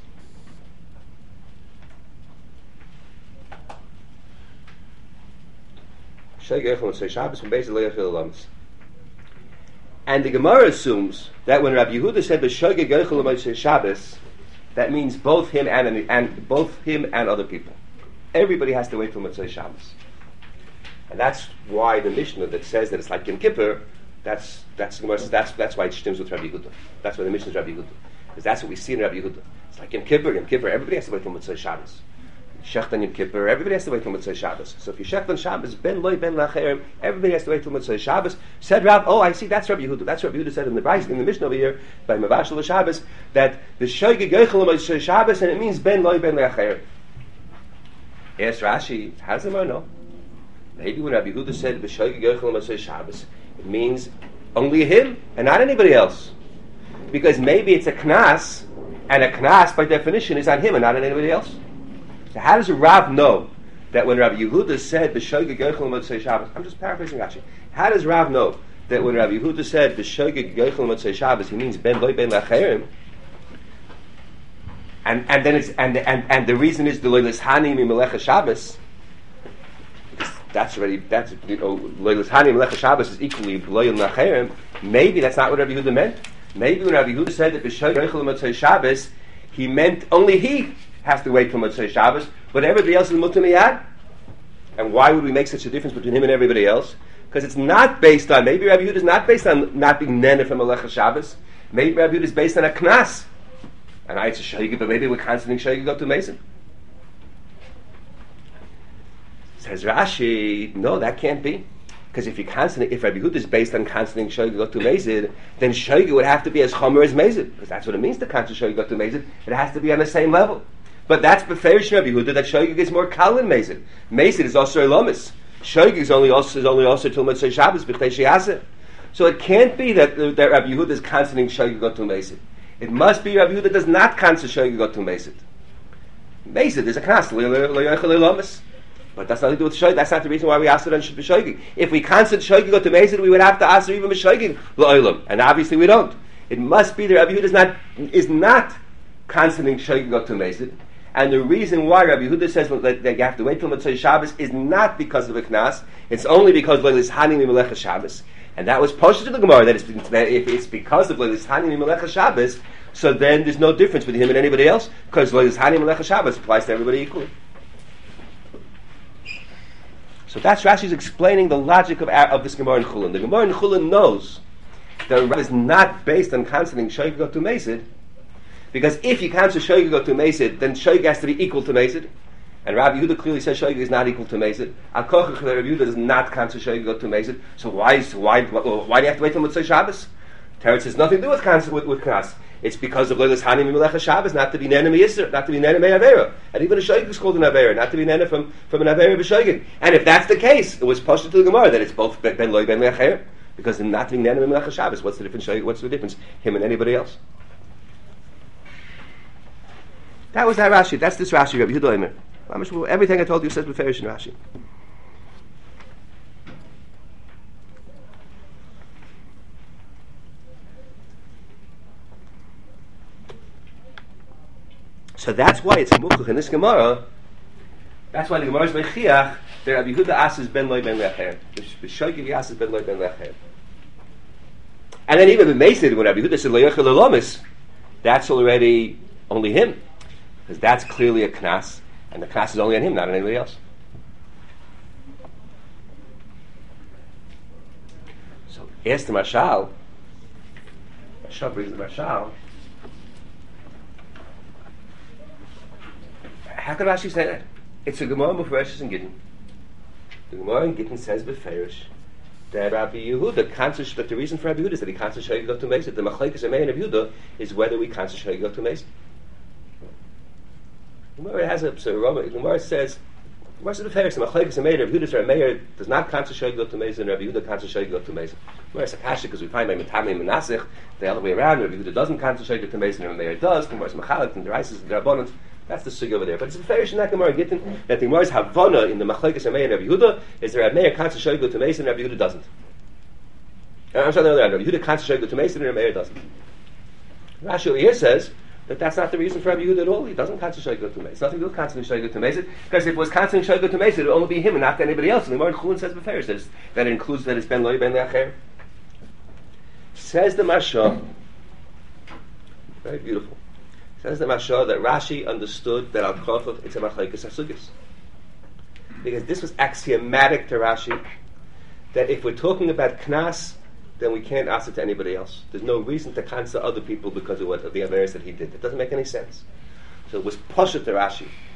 Shoygig yoychel of Shabbos and mesid lo yoychel elamis. And the Gemara assumes that when Rabbi Yehuda said the shoygig yoychel of Shabbos, that means both him and and both him and other people. Everybody has to wait till Motzei Shabbos, and that's why the Mishnah that says that it's like Yom Kippur. That's that's that's that's why it stems with Rabbi Yehuda. That's why the Mishnah is Rabbi Yehuda, because that's what we see in Rabbi Yehuda. It's like Yom Kippur, Yom Kippur. Everybody has to wait till Motzei Shabbos. Shecht on Yom Kippur, everybody has to wait till Motzei Shabbos. So if you shecht on Shabbos, ben loy ben lacherim, everybody has to wait till Motzei Shabbos. Said Rav, oh, I see, that's Rabbi Yehuda. That's Rabbi Yehuda said in the Bryce, in the Mishnah over here, by Mavashal Shabbos, that the shoyge geichel Motzei Shabbos, and it means ben loy ben lacherim. Yes, Rashi, how does the Gemara know? Maybe when Rabbi Yehuda said the shoyge geichel Motzei Shabbos, it means only him and not anybody else. Because maybe it's a knas, and a knas by definition is on him and not on anybody else. So how does Rav know that when Rabbi Yehuda said b'shoigeg yochel motzei Shabbos? I'm just paraphrasing Rashi. How does Rav know that when Rabbi Yehuda said b'shoigeg yochel motzei Shabbos, he means ben loy ben lacherim? And and then it's and and and the reason is the loylis hani mimelecha Shabbos. That's already that's you know loylis hani mimelecha Shabbos is equally loyal lacherim. Maybe that's not what Rabbi Yehuda meant. Maybe when Rabbi Yehuda said that b'shoigeg yochel motzei Shabbos, he meant only he has to wait till Motzei Shabbos, but everybody else is mutar miyad. And why would we make such a difference between him and everybody else? Because it's not based on, maybe Rabbi Yehuda is not based on not being nene from Melecha Shabbos. Maybe Rabbi Yehuda is based on a knas. And I, it's a shaygi, but maybe we're constantly shaygi go to Mason. Says Rashi, no, that can't be. Because if you constantly, if Rabbi Yehuda is based on constantly shaygi go to Mason, then shaygi would have to be as chomer as Mason. Because that's what it means to constantly shaygi go to Mason. It has to be on the same level. But that's beferish Rabbi Yehuda that Shoigig is more kal than Mezid. Mezid is also Elomis. Shoigig is only also is only also till Motzei Shabbos b'chtei sheyaseh. So it can't be that that Rabbi Yehuda is constantly Shoigig got to Mezid. It must be Rabbi Yehuda does not constantly Shoigig got to Mezid. Mezid is a knas loyochel Elomis. But that's nothing to do with Shoigig. That's not the reason why we asked it on Shoigig. If we constantly Shoigig got to Mezid, we would have to ask even Shoigig lo'olam, and obviously we don't. It must be that Rabbi Yehuda is not is not constantly Shoigig got to Mezid. And the reason why Rabbi Yehuda says that you have to wait till Motzei Shabbos is not because of a knas. It's only because Leilis Hani Mimelecha Shabbos. And that was posted to the Gemara, that, it's, that if it's because of Leilis Hani Mimelecha Shabbos, so then there's no difference between him and anybody else, because Leilis Hani Mimelecha Shabbos applies to everybody equally. So that's Rashi's explaining the logic of, of this Gemara in Chulin. The Gemara in Chulin knows that Rav is not based on canceling Shoigeg go to Mesid, because if you cancel Shoigeg go to Mesid, then Shoigeg has to be equal to Mesid. And Rabbi Yehuda clearly says Shoigeg is not equal to Mesid. Al Kochach Rabbi Yehuda does not cancel Shoigeg go to Mesid. So why, so why, why do you have to wait till Motzei Shabbos? Teretz has nothing to do with cancel with, with Knas. It's because of Leilis Hani Mimelecha Shabbos, not to be Nene Yisr, not to be Nene Me'avera. And even a Shoigeg is called an Avera, not to be Nene from, from an Avera B'Shoigeg. And if that's the case, it was posted to the Gemara that it's both Ben Loi Ben Le'acher, because in not to be Nene Mimelecha Shabbos, what's the difference? What's the difference? Him and anybody else. That was that Rashi. That's this Rashi, Rabbi Yehuda Omer. Everything I told you says Beferish in Rashi. So that's why it's Mukuch in this Gemara. That's why the Gemara is Mechiach that Rabbi Yehuda asks Ben Loi Ben Lecher. The Shoigeg asks Ben Loi Ben Lecher. And then even the Mesid, when Rabbi Yehuda said Loyochel Elomis, that's already only him. Because that's clearly a knas, and the knas is only on him, not on anybody else. So, ask the Mashal. Mashal brings the Mashal. How could Rashi say that? It's a Gemara Mufresh in Gittin. The Gemara in Gittin says Beferish that Rabbi Yehuda cancels, that the reason for Rabbi Yehuda is that he cancels Shoigeg go to Mesid. The Machlekes Amei and Rabbi Yehuda is whether we cancel Shoigeg go to Mesid. Gemara has a so Rama. Gemara says, "What's the difference? Machlekes Amei, Rabbi Yehuda, Rabbi Meir does not cancel Shoigeg go to Mesid, and Rabbi Yehuda cancels Shoigeg go to Mesid." Gemara is a kasha because we find by Mitami and Menasich the other way around. Rabbi Yehuda doesn't cancel Shoigeg go to Mesid, and Rabbi Meir does. Gemara is Machalek and the Rises and the Rabbanans. That's the sugi over there. But it's a fairish in that Gemara Gittin that the Gemara's Havana in the Machlekes Amei and Rabbi Yehuda is that Rabbi Meir cancels Shoigeg go to Mesid, and Rabbi Yehuda doesn't. Uh, I'm sorry, the other way around. Rabbi Yehuda cancels Shoigeg go to Mesid, and Rabbi Meir doesn't. Rashi over here says that that's not the reason for Rabbi Yehuda at all. He doesn't constantly Shoigeg to Mesid. It's nothing to do with constantly Shoigeg to Mesid, because if it was constantly Shoigeg to Mesid, it would only be him and not anybody else. And the Gemara in Chulin says Beferish that, that it includes that it's Ben Loi Ben Le'acher. Says the Mashah, very beautiful. Says the Mashah that Rashi understood that Al Kochach it's a Machlekes HaSugis, because this was axiomatic to Rashi that if we're talking about Knas, then we can't ask it to anybody else. There's no reason to cancel other people because of what of the averes that he did. It doesn't make any sense. So it was Pasha to Rashi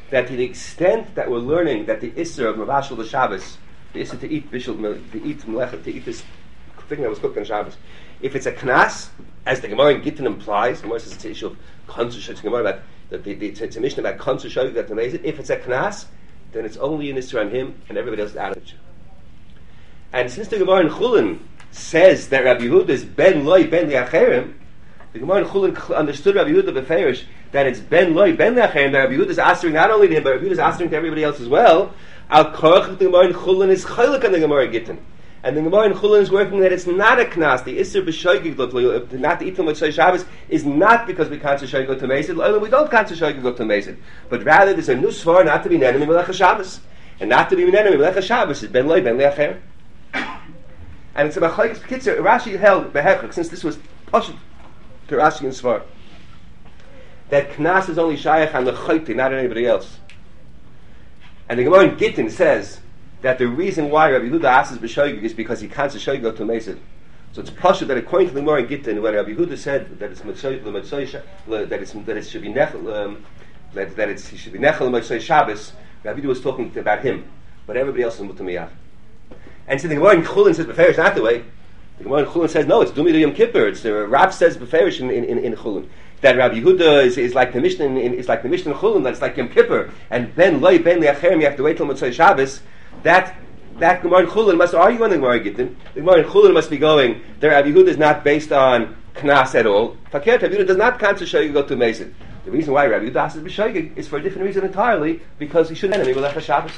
that to the extent that we're learning that the Isser of Mavashal the Shabbos, the Isser to eat bishul, to eat Melech, to eat this thing that was cooked on Shabbos, if it's a knas, as the Gemara in Gittin implies, the Gemara says it's an issue of Konsu, it's a Gemara about, the, the, the, it's a mission about Konsu Shogeg that amazing. If it's a knas, then it's only an Isser on him, and everybody else is out of it. And since the Gemara in Chulin says that Rabbi Yehuda is ben loy ben liacherim, the Gemara in Chulin understood Rabbi Yehuda beferish that it's ben loy ben liacherim, that Rabbi Yehuda is answering not only to him, but Rabbi Yehuda is answering to everybody else as well. Al korach the Gemara in Chulin is chaylik on the Gemara in Gittin. And the Gemara in Chulin is working that it's not a knas. The Isser b'shoigig not to eat on Motzei Shabbos is not because we can't shoigig go to Mesid. We don't can't shoigig go to Mesid, but rather there's a new svar not to be nenemi Melech Shabbos, and not to be nenemi Melech Shabbos is ben loy ben liacher. And it's a machlokes kitzer. Rashi held behechlik, since this was poshut to Rashi and svar, that knas is only shayach on the choyti, not on anybody else. And the Gemara in Gittin says that the reason why Rabbi Yehuda asks b'shoigig is because he can't shoigig go to Mesid. So it's poshut that according to the Gemara in Gittin, when Rabbi Yehuda said that it's mitzvah, that it's that it should be nechel, um, that, that it's he should be nechel Motzei Shabbos, Rabbi Yehuda was talking about him, but everybody else is mutamiyah. And so the Gemara in Chulin says beferish not the way. The Gemara in Chulin says no, it's Dumi to Yom Kippur. It's the Rav says beferish in in in, in Chulin that Rabbi Yehuda is, is like the Mishnah in, in is like the Mishnah in Chulin, that it's like Yom Kippur, and ben loy ben liacherim you have to wait till Motzei Shabbos. That that Gemara in Chulin must argue on the Gemara in Gittin. The Gemara in Chulin must be going that Rabbi Yehuda is not based on knas at all. Fakir Rabbi Yehuda does not count to shoigig go to Mesid. The reason why Rabbi Yehuda asks b'shoigig is for a different reason entirely, because he should enemy Melech Shabbos.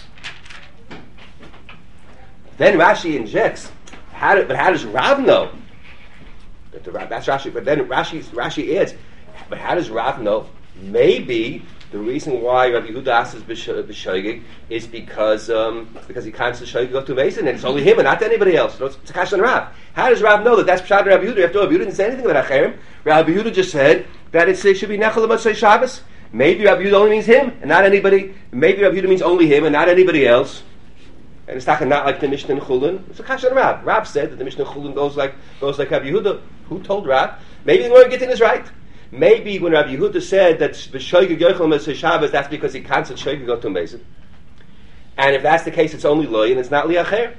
Then Rashi injects, how do, but how does Rav know? That the, that's Rashi. But then Rashi Rashi adds, but how does Rav know? Maybe the reason why Rabbi Yehuda asks b'shoigig is because um, because he can't shoigig go to Mesid, and it's only him and not anybody else. So it's a kash on Rav. How does Rav know that that's pshat Rabbi Yehuda? After all, Rabbi Yehuda didn't say anything about acherim. Rabbi Yehuda just said that it's, it should be nechel Motzei Shabbos. Maybe Rabbi Yehuda only means him and not anybody. Maybe Rabbi Yehuda means only him and not anybody else. And it's not like the Mishnah in Chulin. It's a kash on Rav. Rav said that the Mishnah in Chulin goes like goes like Rabbi Yehuda. Who told Rav? Maybe the Gemara Gittin is right. Maybe when Rabbi Yehuda said that b'shoigig yochel Motzei Shabbos, that's because he can't say shoigig go to Mesid. And if that's the case, it's only loy and it's not liacher.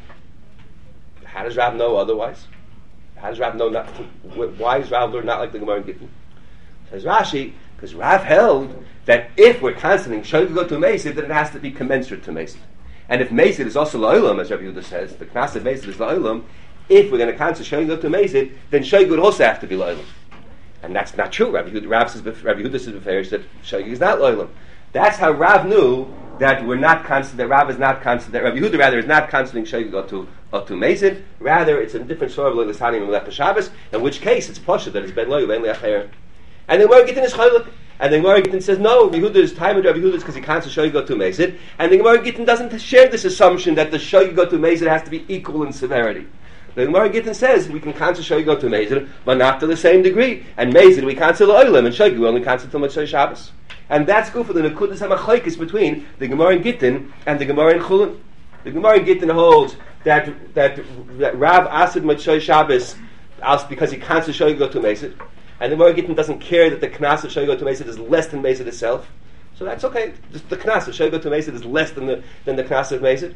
How does Rav know otherwise? How does Rav know not? To, why is Rav learn not like the Gemara in Gittin? Says Rashi, because Rav held that if we're canceling shoigig go to Mesid, then it has to be commensurate to Mesid. And if Mesid is also la'olam, as Rabbi Yehuda says, the knas of Mesid is la'olam, if we're going to cancel shoigig go to Mesid, then shoigig would also have to be la'olam. And that's not true. Rabbi Yehuda, Rav says, Rabbi Yehuda says beferish that shoigig is not la'olam. That's how Rav knew that we're not canceling, that Rav is not canceling, that Rabbi Yehuda rather is not canceling shoigig go to or to Mesid. Rather, it's a different sort of l'lisanim and Melech Shabbos. In which case, it's posher that it's ben loy ben liacher. And the Gemara Gittin is chaylik. And the Gemara Gittin says, no, Yehuda is time of Rabbi Yehuda because he can't say shoigig go to Mesid. And the Gemara Gittin doesn't share this assumption that the shoigig go to Mesid has to be equal in severity. The Gemara Gittin says we can cancel shoigig go to Mesid, but not to the same degree. And Mesid we cancel oilim, and shoigig we only cancel till Motzei Shabbos. And that's good for the nekudas hamachlokes between the Gemara in Gittin and the Gemara in Chulin. The Gemara in Gittin holds that that, that Rav asid Motzei Shabbos because he cancels shoigig go to Mesid. And the Gemara Gittin doesn't care that the knas of shoigig go to Mesid is less than Mesid itself. So that's okay. Just the knas of shoigig go to Mesid is less than the than the knas of Mesid.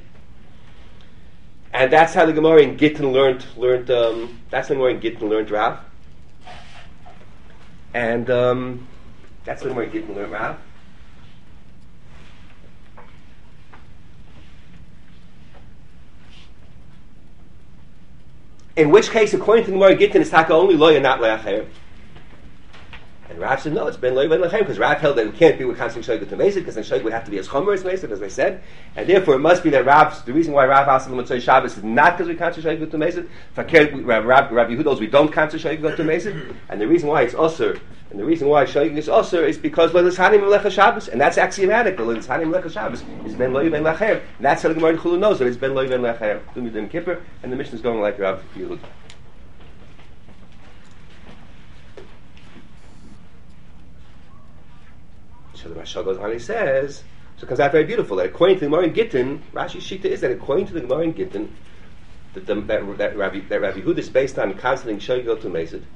And that's how the Gemara in Gittin learned learned. Um, that's how the Gemara in Gittin learned Rav. And um, that's how the Gemara in Gittin learned Rav. In which case, according to the Gemara in Gittin, it's taka only loy and not le'acher. And Rav said, no, it's ben loy ben lechem, because Rav held that it can't be with constant shoigig to Mesid, because then shoigig would have to be as chomer as Mesid, as I said. And therefore, it must be that Rav's, the reason why Rav asked him Motzei Shabbos is not because we constant shoigig to Mesid. Fakir, Rav, Rav, Rav Yehuda, we don't constant shoigig to Mesid. And the reason why it's usher, and the reason why shoigig is usher is because l'lishanim Melech Shabbos, and that's axiomatic. L'lishanim Melech Shabbos is ben loy ben lechem. And that's how the Gemara in Chulun knows that it's ben loy ben lechem. Dumi Yom Kippur, and the Mishnah is going like Rav Yehuda. So the Rashal goes on and he says, so it comes out very beautiful, that according to the Gemara in Gittin, Rashi's shita is that according to the Gemara in Gittin, that, the, that, that, Rabbi, that Rabbi Yehuda is based on canceling shoigig go to Mesid.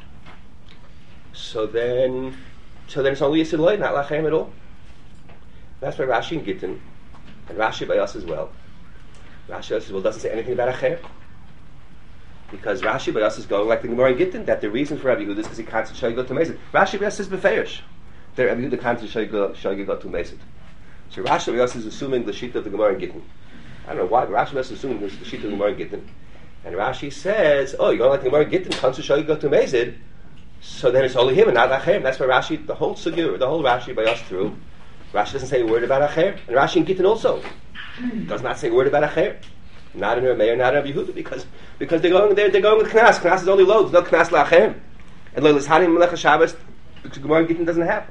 So then, so then it's only Yisud loy, not lachem at all. That's why Rashi in Gittin, and Rashi by us as well. Rashi by us as well doesn't say anything about Acher. Because Rashi by us is going like the Gemara in Gittin, that the reason for Rabbi Yehuda is because he can't say Shoyga to Mesid. Rashi by us is Beferish. That Rabbi Yehuda can't say Shoyga to Mesid. So Rashi by us is assuming the sheet of the Gemara in Gittin. I don't know why, but Rashi by us is assuming the sheet of the Gemara in Gittin. And Rashi says, oh, you're going like the Gemara in Gittin, can't say Shoyga to Mesid. So then it's only him and not Acher. That's why Rashi, the whole Sugya, the whole Rashi by us through, Rashi doesn't say a word about Acher. And Rashi in Gittin also does not say a word about Acher. Not in Rameir, not in Rabbi Yehuda, because because they're going they're, they're going with Knas. Knas is only loads, no Knas la'Acher. And Leilas Hanim Melech Shabbos, because Gemara in Gittin doesn't happen.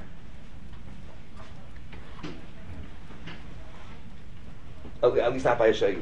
At least not by a Shayif.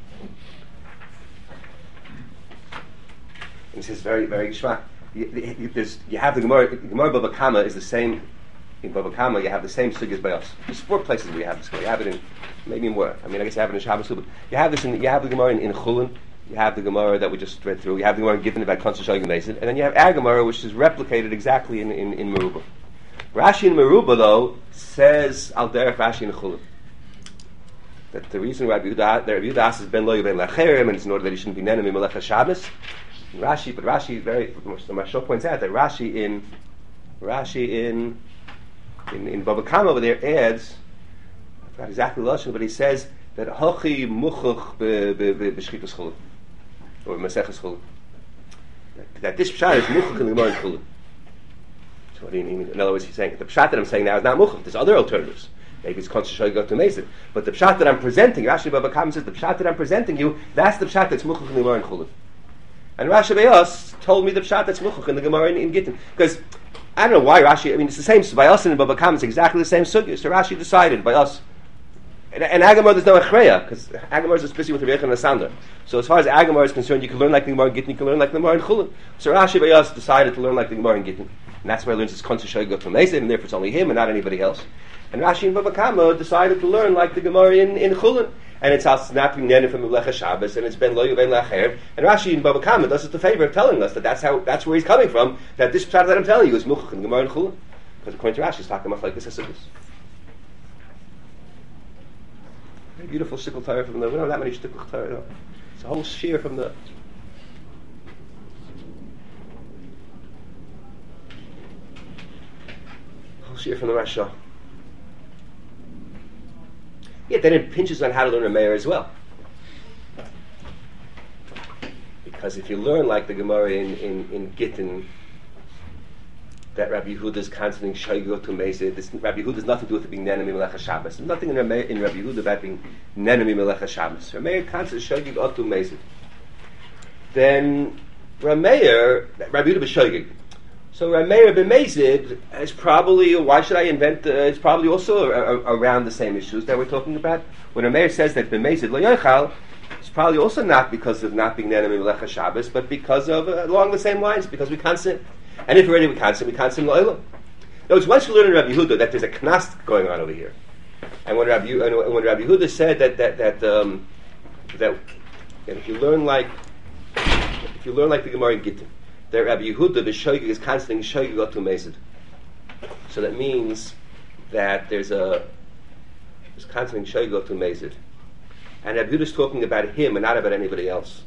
And he says very, very Shema. You, you, you have the Gemara, the Gemara Bava Kama is the same. In Bava Kama, you have the same sugyas by us. There's four places where you have this. You have it in, maybe more. I mean, I guess you have it in Shabbos too. But you have this in, you have the Gemara in, in Chulin. You have the Gemara that we just read through. You have the Gemara given about Konsa Shoyga Mesid, and then you have our Gemara, which is replicated exactly in in, in Meruba. Rashi in Meruba though says Al Derech Rashi in Chulin that the reason Rabbi Yehuda, that Rabbi Yehuda asks is Ben Lo Yivei Lacherim, and it's in order that he shouldn't be Nenem Melecha Shabbos. Rashi, but Rashi very, the Mashal points out that Rashi in Rashi in In, in Bava Kama over there adds, I forgot exactly the lashon, but he says that Hachi Muchuch b'Shchitas Chulin, or Maseches Chulin. That this pshat is Muchuch in the Gemara Chulin. So what do you mean? In other words, he's saying the pshat that I'm saying now is not Muchuch. There's other alternatives. Maybe it's Konsa Shoyga to Mesid. But the pshat that I'm presenting, Rashi Bava Kama says the pshat that I'm presenting you, that's the pshat that's Muchuch in the Gemara Chulin. And Rashi Beyos told me the pshat that's Muchuch in the Gemara in, in Gittin, because I don't know why Rashi, I mean, it's the same, by us and Bava Kama, it's exactly the same sugya. So Rashi decided, by us, and, and Agamar, there's no Echreya, because Agamar is busy with Rebbecha and Asander. So as far as Agamar is concerned, you can learn like the Gemara in Gittin, you can learn like the Gemara in Chulin. So Rashi, by us, decided to learn like the Gemara in Gittin. And that's why he learns his Konsa Shoyga to Mesid, and therefore it's only him and not anybody else. And Rashi and Bava Kama decided to learn like the Gemara in, in Chulin. And it's us not being Nenem from Melecha Shabbos, and it's Ben Lo Yivei Lacher. And Rashi in Bava Kama does us the favor of telling us that that's how that's where he's coming from. That this pshat that I'm telling you is Muchuch in Gemara and Chulin, because according to Rashi, he's talking about like this Hasidic. Very beautiful shtickle Torah from the. We don't have that many shtickle Torah. No. It's a whole shear from the. Whole shear from the Rasha. Yeah, then it pinches on how to learn a Meir as well. Because if you learn like the Gemara in, in, in Gittin, that Rabbi Yehuda is constantly Shoyga to Mesid, this Rabbi Yehuda has nothing to do with it being Nenemi Melecha Shabbos. There's nothing in, Rame, in Rabbi Yehuda about being Nenemi Melecha Shabbos. Rameir constantly Shoyga to Mesid. Then Rameir, Rabbi Yehuda b'Shoyga. So Rameir b'Mezid is probably, why should I invent, uh, it's probably also a, a, around the same issues that we're talking about. When Rameir says that b'Mezid lo yochal, it's probably also not because of not being Nenem Melecha Shabbos, but because of, uh, along the same lines, because we can't sin. And if already we can't sin, we can't sin lo'olam. Now, it's once you learn in Rabbi Yehuda that there's a knas going on over here. And when Rabbi, and when Rabbi Yehuda said that, that, that, um, that if you learn like, if you learn like the Gemara in Gittin, that Rabbi Yehuda, the Shoyga, is constantly Shoyga to Mesid. So that means that there's a there's constantly Shoyga to Mesid. And Rabbi Yehuda is talking about him and not about anybody else.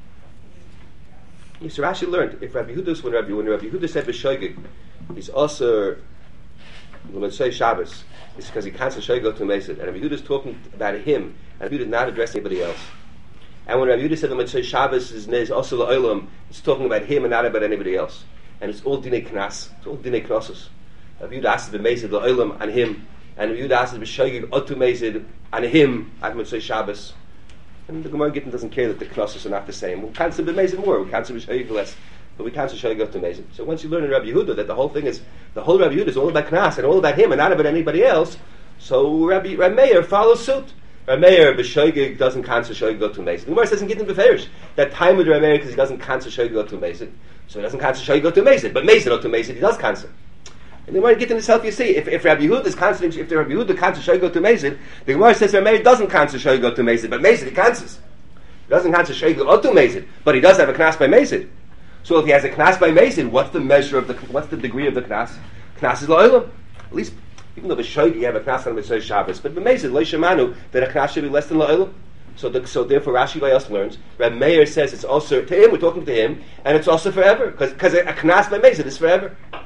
Yes, so Rashi learned, if Rabbi Yehuda, when Rabbi, when Rabbi Yehuda said B'Shoyga, he's also, let's say Shabbos, it's because he constantly Shoyga to Mesid. And Rabbi Yehuda is talking about him, and Rabbi Yehuda is not addressing anybody else. And when Rabbi Yehuda said that say Shabbos is also la'olam, it's talking about him and not about anybody else. And it's all dinei knas. It's all dinei knossos. Rabbi Yehuda asked the mezid la'olam on him, and Rabbi Yehuda asked the b'shoyig otu mezid on him at Motzei Shabbos. And the Gemara Gittin doesn't care that the knossos are not the same. We can't say b'mezid more. We can't say b'shoyig less. But we can't say shoyig otu mezid. So once you learn in Rabbi Yehuda that the whole thing is the whole Rabbi Yehuda is all about knas and all about him and not about anybody else, so Rabbi Rabbi Meir follows suit. Rameir b'shoigig doesn't cancel shoigig to Mesid. The Gemara doesn't get him beferish that time with Rameir because he doesn't cancel shoigig to Mesid, so he doesn't cancel shoigig to Mesid. But Mesid to Mesid he does cancel. And the Gemara get in itself. You see, if if Rabbi Yehuda is canceling, if the Rabbi Yehuda cancels shoigig to Mesid, the Gemara says Rameir doesn't cancel shoigig to Mesid, but Mesid he cancels. He doesn't cancel shoigig to Mesid, but he does have a knas by Mesid. So if he has a knas by Mesid, what's the measure of the what's the degree of the knas? Knas is la'olam. At least. Even though b'shoigi you have a knas on Mitzvah Shabbos, but b'mezid lo shemanu that a knas should be less than la'olam. So, the, so therefore, Rashi by us learns. Reb Meir says it's also to him. We're talking to him, and it's also forever because a, a knas by mezid is forever. I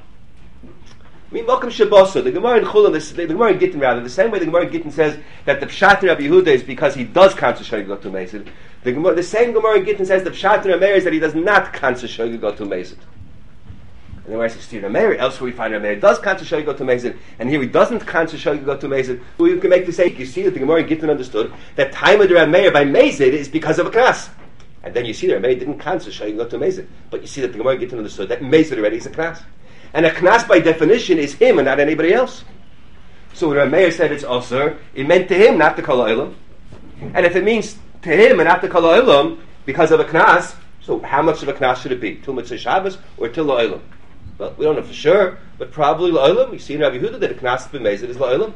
mean, Malcolm Shabbos, the Gemara in Chulin, the, the Gemara in Gittin rather, the same way the Gemara in Gittin says that the Pshat in Rabbi Yehuda is because he does cancel Shogi go to mezid. The, Gemara, the same Gemara in Gittin says the Pshat in Reb Meir is that he does not cancel Shogi go to mezid. And then where I say Reb Meir, elsewhere we find Reb Meir does cancel Shogi go to mezid, and here he doesn't cancel Shogi go to mezid. We can make the same. You see that the Gemara in Gittin understood that time of the Reb Meir by mezid is because of a knas. And then you see that Reb Meir didn't cancel Shogi go to mezid, but you see that the Gemara in Gittin understood that mezid already is a knas. And a knas by definition is him and not anybody else. So when Reb Meir said it's osur, it meant to him, not to kol ha'olam. And if it means to him and not to kol ha'olam because of a knas, so how much of a knas should it be? Till Mitzvah Shabbos or till la'olam? Well, we don't know for sure, but probably la'olam. We see in Rabbi Yehuda that a knas b'mezid is la'olam.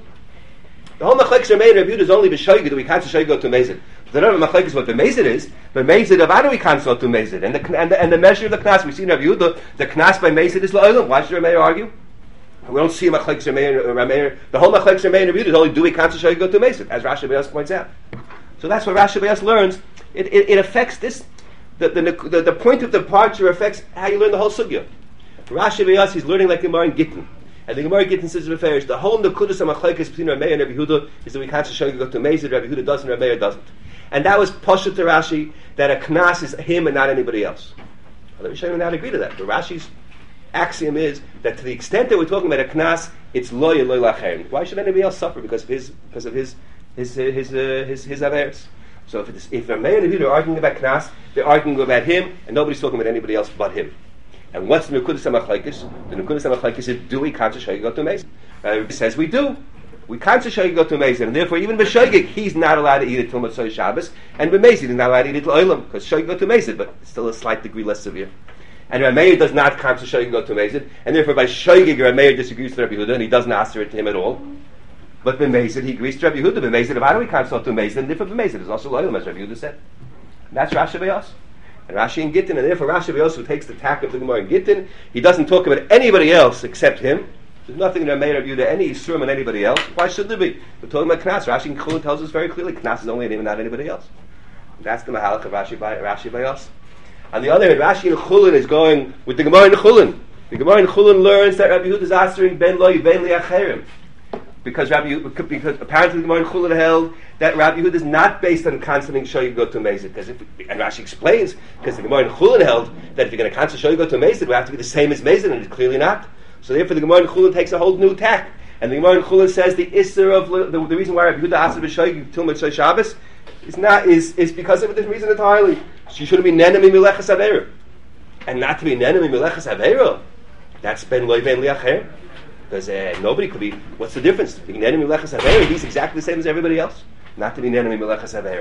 The whole machlekes Reb Meir and Rabbi Yehuda is only b'shoigig that we can't shoigig go to mezid. The other machlekes what b'mezid is, b'mezid of how do we cancel to mezid? And the, and the and the measure of the knas we see in Rabbi Yehuda, the knas by mezid is la'olam. Why should Reb Meir argue? We don't see a machlekes Reb Meir and Reb Meir. The whole machlekes Reb Meir and Rabbi Yehuda is only do we cancel shoigig go to mezid, as Rashi Bayas points out. So that's what Rashi Bayas learns. It, it it affects this. The the, the the point of departure affects how you learn the whole sugya. Rashi Bayas he's learning like Gemara in Gittin. And the Gemara in Gittin says refers the whole nekudas of machlekes between Reb Meir and Rabbi Yehuda is that we can't show go to mezid. Rabbi Yehuda does and Reb Meir doesn't. And that was pashut to Rashi that a knas is him and not anybody else. Well, let me show you how to agree to that. But Rashi's axiom is that to the extent that we're talking about a knas, it's lo yeloi lacherim. Why should anybody else suffer because of his because of his his his his uh, his, his averes? So if it's, if Reb Meir and Rabbi Yehuda are arguing about knas, they're arguing about him, and nobody's talking about anybody else but him. And what's the Nekudas HaMachlekes? The Nekudas HaMachlekes is, do we can't shoigig go to mezid? Uh, it says we do. We can't shoigig go to mezid, and therefore even b'shoigig, he's not allowed to eat it till Motzei Shabbos, and b'mezid he's not allowed to eat it till Olam, because shoigig go to mezid, but it's still a slight degree less severe. And Reb Meir does not can't shoigig go to mezid, and therefore by shoigig Reb Meir disagrees with Rabbi Yehuda, and he doesn't answer it to him at all. But b'mezid he agrees to Rabbi Yehuda. B'mezid, why do we can't to mezid? And therefore b'mezid is also Olam, as Rabbi Yehuda said. And that's Rashi Bayas. And Rashi in Gittin, and therefore Rashi Bayos takes the tack of the Gemara in Gittin. He doesn't talk about anybody else except him. There's nothing in Reb Meir to any Yisurim on anybody else. Why should there be? We're talking about Knas. Rashi in Chulin tells us very clearly Knas is only in him and not anybody else. And that's the Mahalach of Rashi, by, Rashi Bayos. On the other hand, Rashi in Chulin is going with the Gemara in Chulin. The Gemara in Chulin learns that Rabbi Yehuda is answering Ben Loi, Ben Liacherim. Because Rabbi Yehuda, because apparently the Gemara in Chulin held that Rabbi Yehuda is not based on canceling shoigig go to mezid. Because if, and Rashi explains, because the Gemara in Chulin held that if you're going to cancel shoigig go to mezid, it would have to be the same as mezid, and it's clearly not. So therefore the Gemara in Chulin takes a whole new tack. And the Gemara in Chulin says the isser of the, the reason why Rabbi Yehuda asked for shoigig till Motzei Shabbos is not is is because of a different reason entirely. She shouldn't be nenemi milechas avera, and not to be nenemi milechas avera. That's ben loy ben liacher. Because uh, nobody could be. What's the difference? Being enemy melechas haver, he's exactly the same as everybody else. Not to be enemy melechas haver.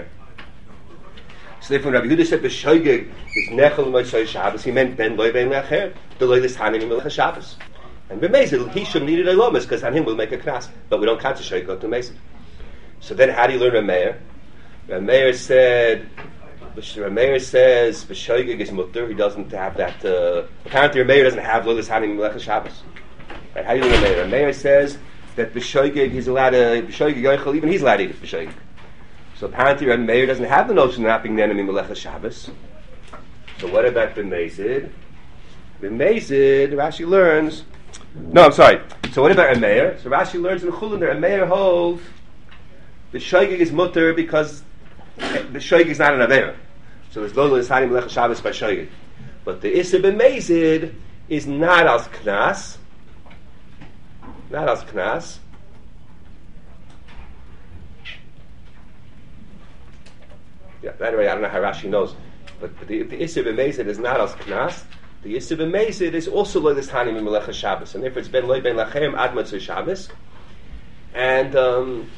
So therefore, Rabbi Yehuda said b'shoigig is nechel Motzei Shabbos. He meant ben loy ben lecher, the loy this hanim melechas Shabbos. And b'mezid he shouldn't eat it alomas because on him we'll make a knas, but we don't count to shoigig go to mezid. So then, how do you learn Reb Meir? Reb Meir said. Reb Meir says b'shoigig is mutter. He doesn't have that. Uh, apparently, Reb Meir doesn't have loy this hanim melechas Shabbos. Right, how do you learn Meir? Meir says that b'shoigig he's allowed to b'shoigig yochel, even he's allowed to eat b'shoigig. So apparently Meir doesn't have the notion of not being enemy melechas Shabbos. So what about b'mezid? B'mezid, Rashi learns. No, I'm sorry. So what about Meir? So Rashi learns in Chulin that Meir holds b'shoigig is mutter because b'shoigig is not an avera. So there's lo l'ishanim melechas Shabbos by shoigig. But the issa b'mezid is not as knas. Not as knas. Yeah, by the way, I don't know how Rashi knows, but, but the, the Isser b'mezid is not as knas. The Isser b'mezid is also lo this hanim melechas Shabbos, and therefore it's ben loy ben lachem ad Motzei Shabbos. And um,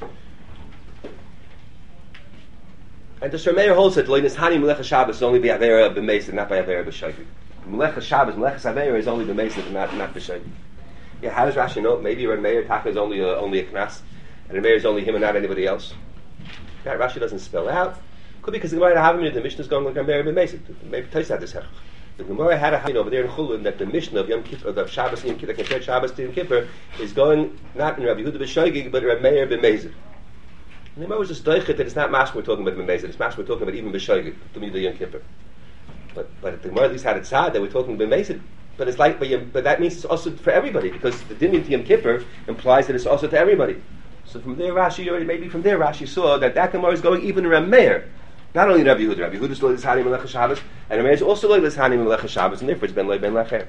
and the Meir holds that lo this hanim melechas Shabbos is only by avera b'mezid, not by avera b'shoigig. Melechas Shabbos, melechas avera is only b'mezid and not not b'shoigig. Yeah, how does Rashi know? Maybe Reb Meir Taka is only a, only a knas, and Reb Meir is only him and not anybody else. That Rashi doesn't spell out. Could be because the Gemara Havim in the Mishnah is going like Reb Meir b'mezid. Maybe Tosafos had this hech. The Gemara had a over there in Chulun that the Mishnah of Yom Kippur, or the Shabbos Yom Kippur, that compared Shabbos to Yom Kippur, is going not in Rabbi Yehuda b'Shoigig, but Rabbi Meir b'Mezer. And the Gemara was just doichet that it's not Mashma we're talking about b'Mezer, it's Mashma we're talking about even b'Shoigig, to me the Yom Kippur. But but the Gemara at least had it sad that we're talking b'Mezer. But it's like, but, Yom, but that means it's also for everybody, because the Din to Yom Kippur implies that it's also to everybody. So from there Rashi already, maybe from there Rashi saw that that Gemara is going even to Rabbi Meir. Not only Rabbi Yehuda, Rabbi Yehuda is loy l'shanim melech Shabbos, and Rabbi Meir is also loy l'shanim melech Shabbos, and therefore it's ben loy ben lacher.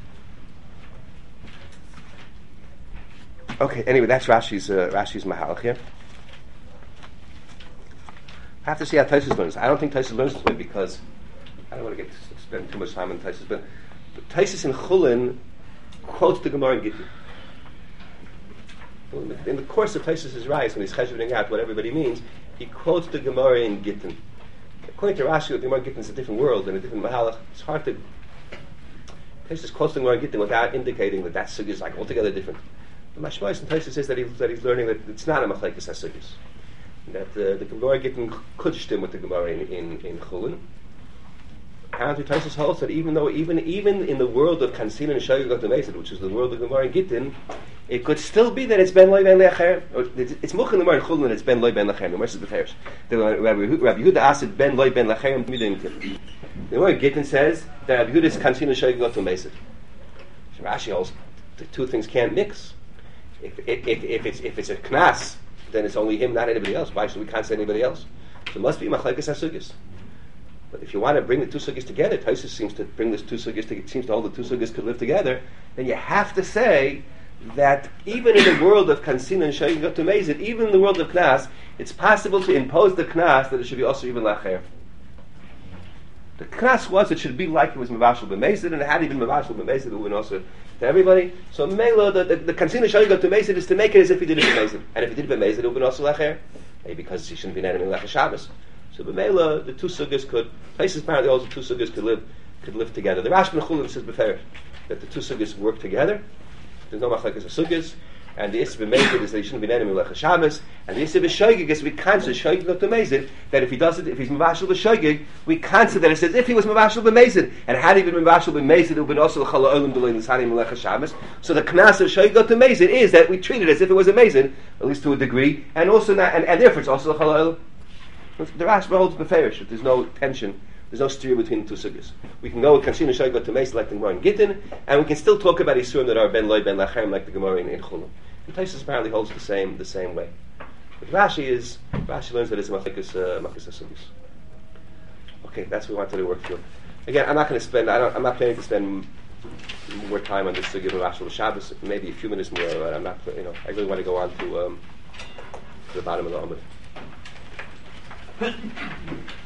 Okay, anyway, that's Rashi's uh, Rashi's mahalach here. I have to see how Tosfos learns. I don't think Tosfos learns this way because I don't want to get to spend too much time on Tosfos, but, but Tosfos in Chulin quotes the Gemara in Gittin. In the course of Tosfos' rise, when he's cheshboning out what everybody means, he quotes the Gemara in Gittin. According to Rashi, the Gemara in Gittin is a different world and a different mahalach. It's hard to Tosfos quotes the Gemara in Gittin without indicating that that sugya is like altogether different. The Mashmais and Tosfos says that, he, that he's learning that it's not a machlekes hasugis. That uh, the Gemara in Gittin kudged him with the Gemara in in, in Chulin. Apparently, Tosfos holds that even though even even in the world of Kansin and Shogeg Gotamesed, which is the world of Gemara in Gittin, it could still be that it's ben loy ben lecher. It's much in the Gemara in Chulin. It's ben loy ben lecher. The Gemara is beferish. The Rabbi Yehuda asked ben loy ben lecher. The Gemara in Gittin says that Rabbi Yehuda is Kansin and Shogeg Gotamesed. Rashi holds the two things can't mix. If if if, if it's if it's a knas, then it's only him, not anybody else. Why should we can't say anybody else? So it must be machlekes hasugis. But if you want to bring the two sugis together, Tosfos seems to bring the two sugis together, seems to hold the two sugis could live together, then you have to say that even in the world of Kansin and Shogeg Gotamesed, even in the world of Knas, it's possible to impose the Knas that it should be also even Lacher. The Knas was, it should be like it was Mavashal B'Mesed, and it had even Mavashal B'Mesed, it would also to everybody. So Mela, the, the, the Kansin and Shogeg Gotamesed is to make it as if he did it B'Mesed. And if he did it B'Mesed, it would be also Lacher. Maybe because he shouldn't be an enemy Lacher Shabbos. So B'Mela, the two sugis could, places apparently also the two sugis could live could live together. The Rashba Chulin says beferish that the two sugis work together. There's no machlekes sugis, and the issue b'meizid is that he shouldn't be an enemy lecha Shabbos, and the issue b'shoigig is we cancel shoigig not b'meizid, that if he does it, if he's mavashel b'shoigig, we cancel that it says if he was mavashel b'meizid, and had he been mavashel b'meizid, it would be also l'chala olim d'loy l'sanim lecha Shabbos. So the knas of shoigig not b'meizid is that we treat it as if it was a meizid, at least to a degree, and also not, and, and therefore it's also l'chala olim. The Rashba holds beferish. There's no tension. There's no steer between the two sugis. We can go with Kansin and Shogeg Gotamesed like the Gemara in Gittin, and we can still talk about Yisurim that are ben loy ben lachem like the Gemara in, in Chulun. And Tosfos apparently holds the same the same way. But Rashi is Rashi learns that it's a machlekes uh, sugis. Okay, that's what we wanted to work through. Again, I'm not going to spend. I don't, I'm not planning to spend more time on this sugya of Rashi Shabbos. Maybe a few minutes more. But I'm not. You know, I really want to go on to, um, to the bottom of the Amud.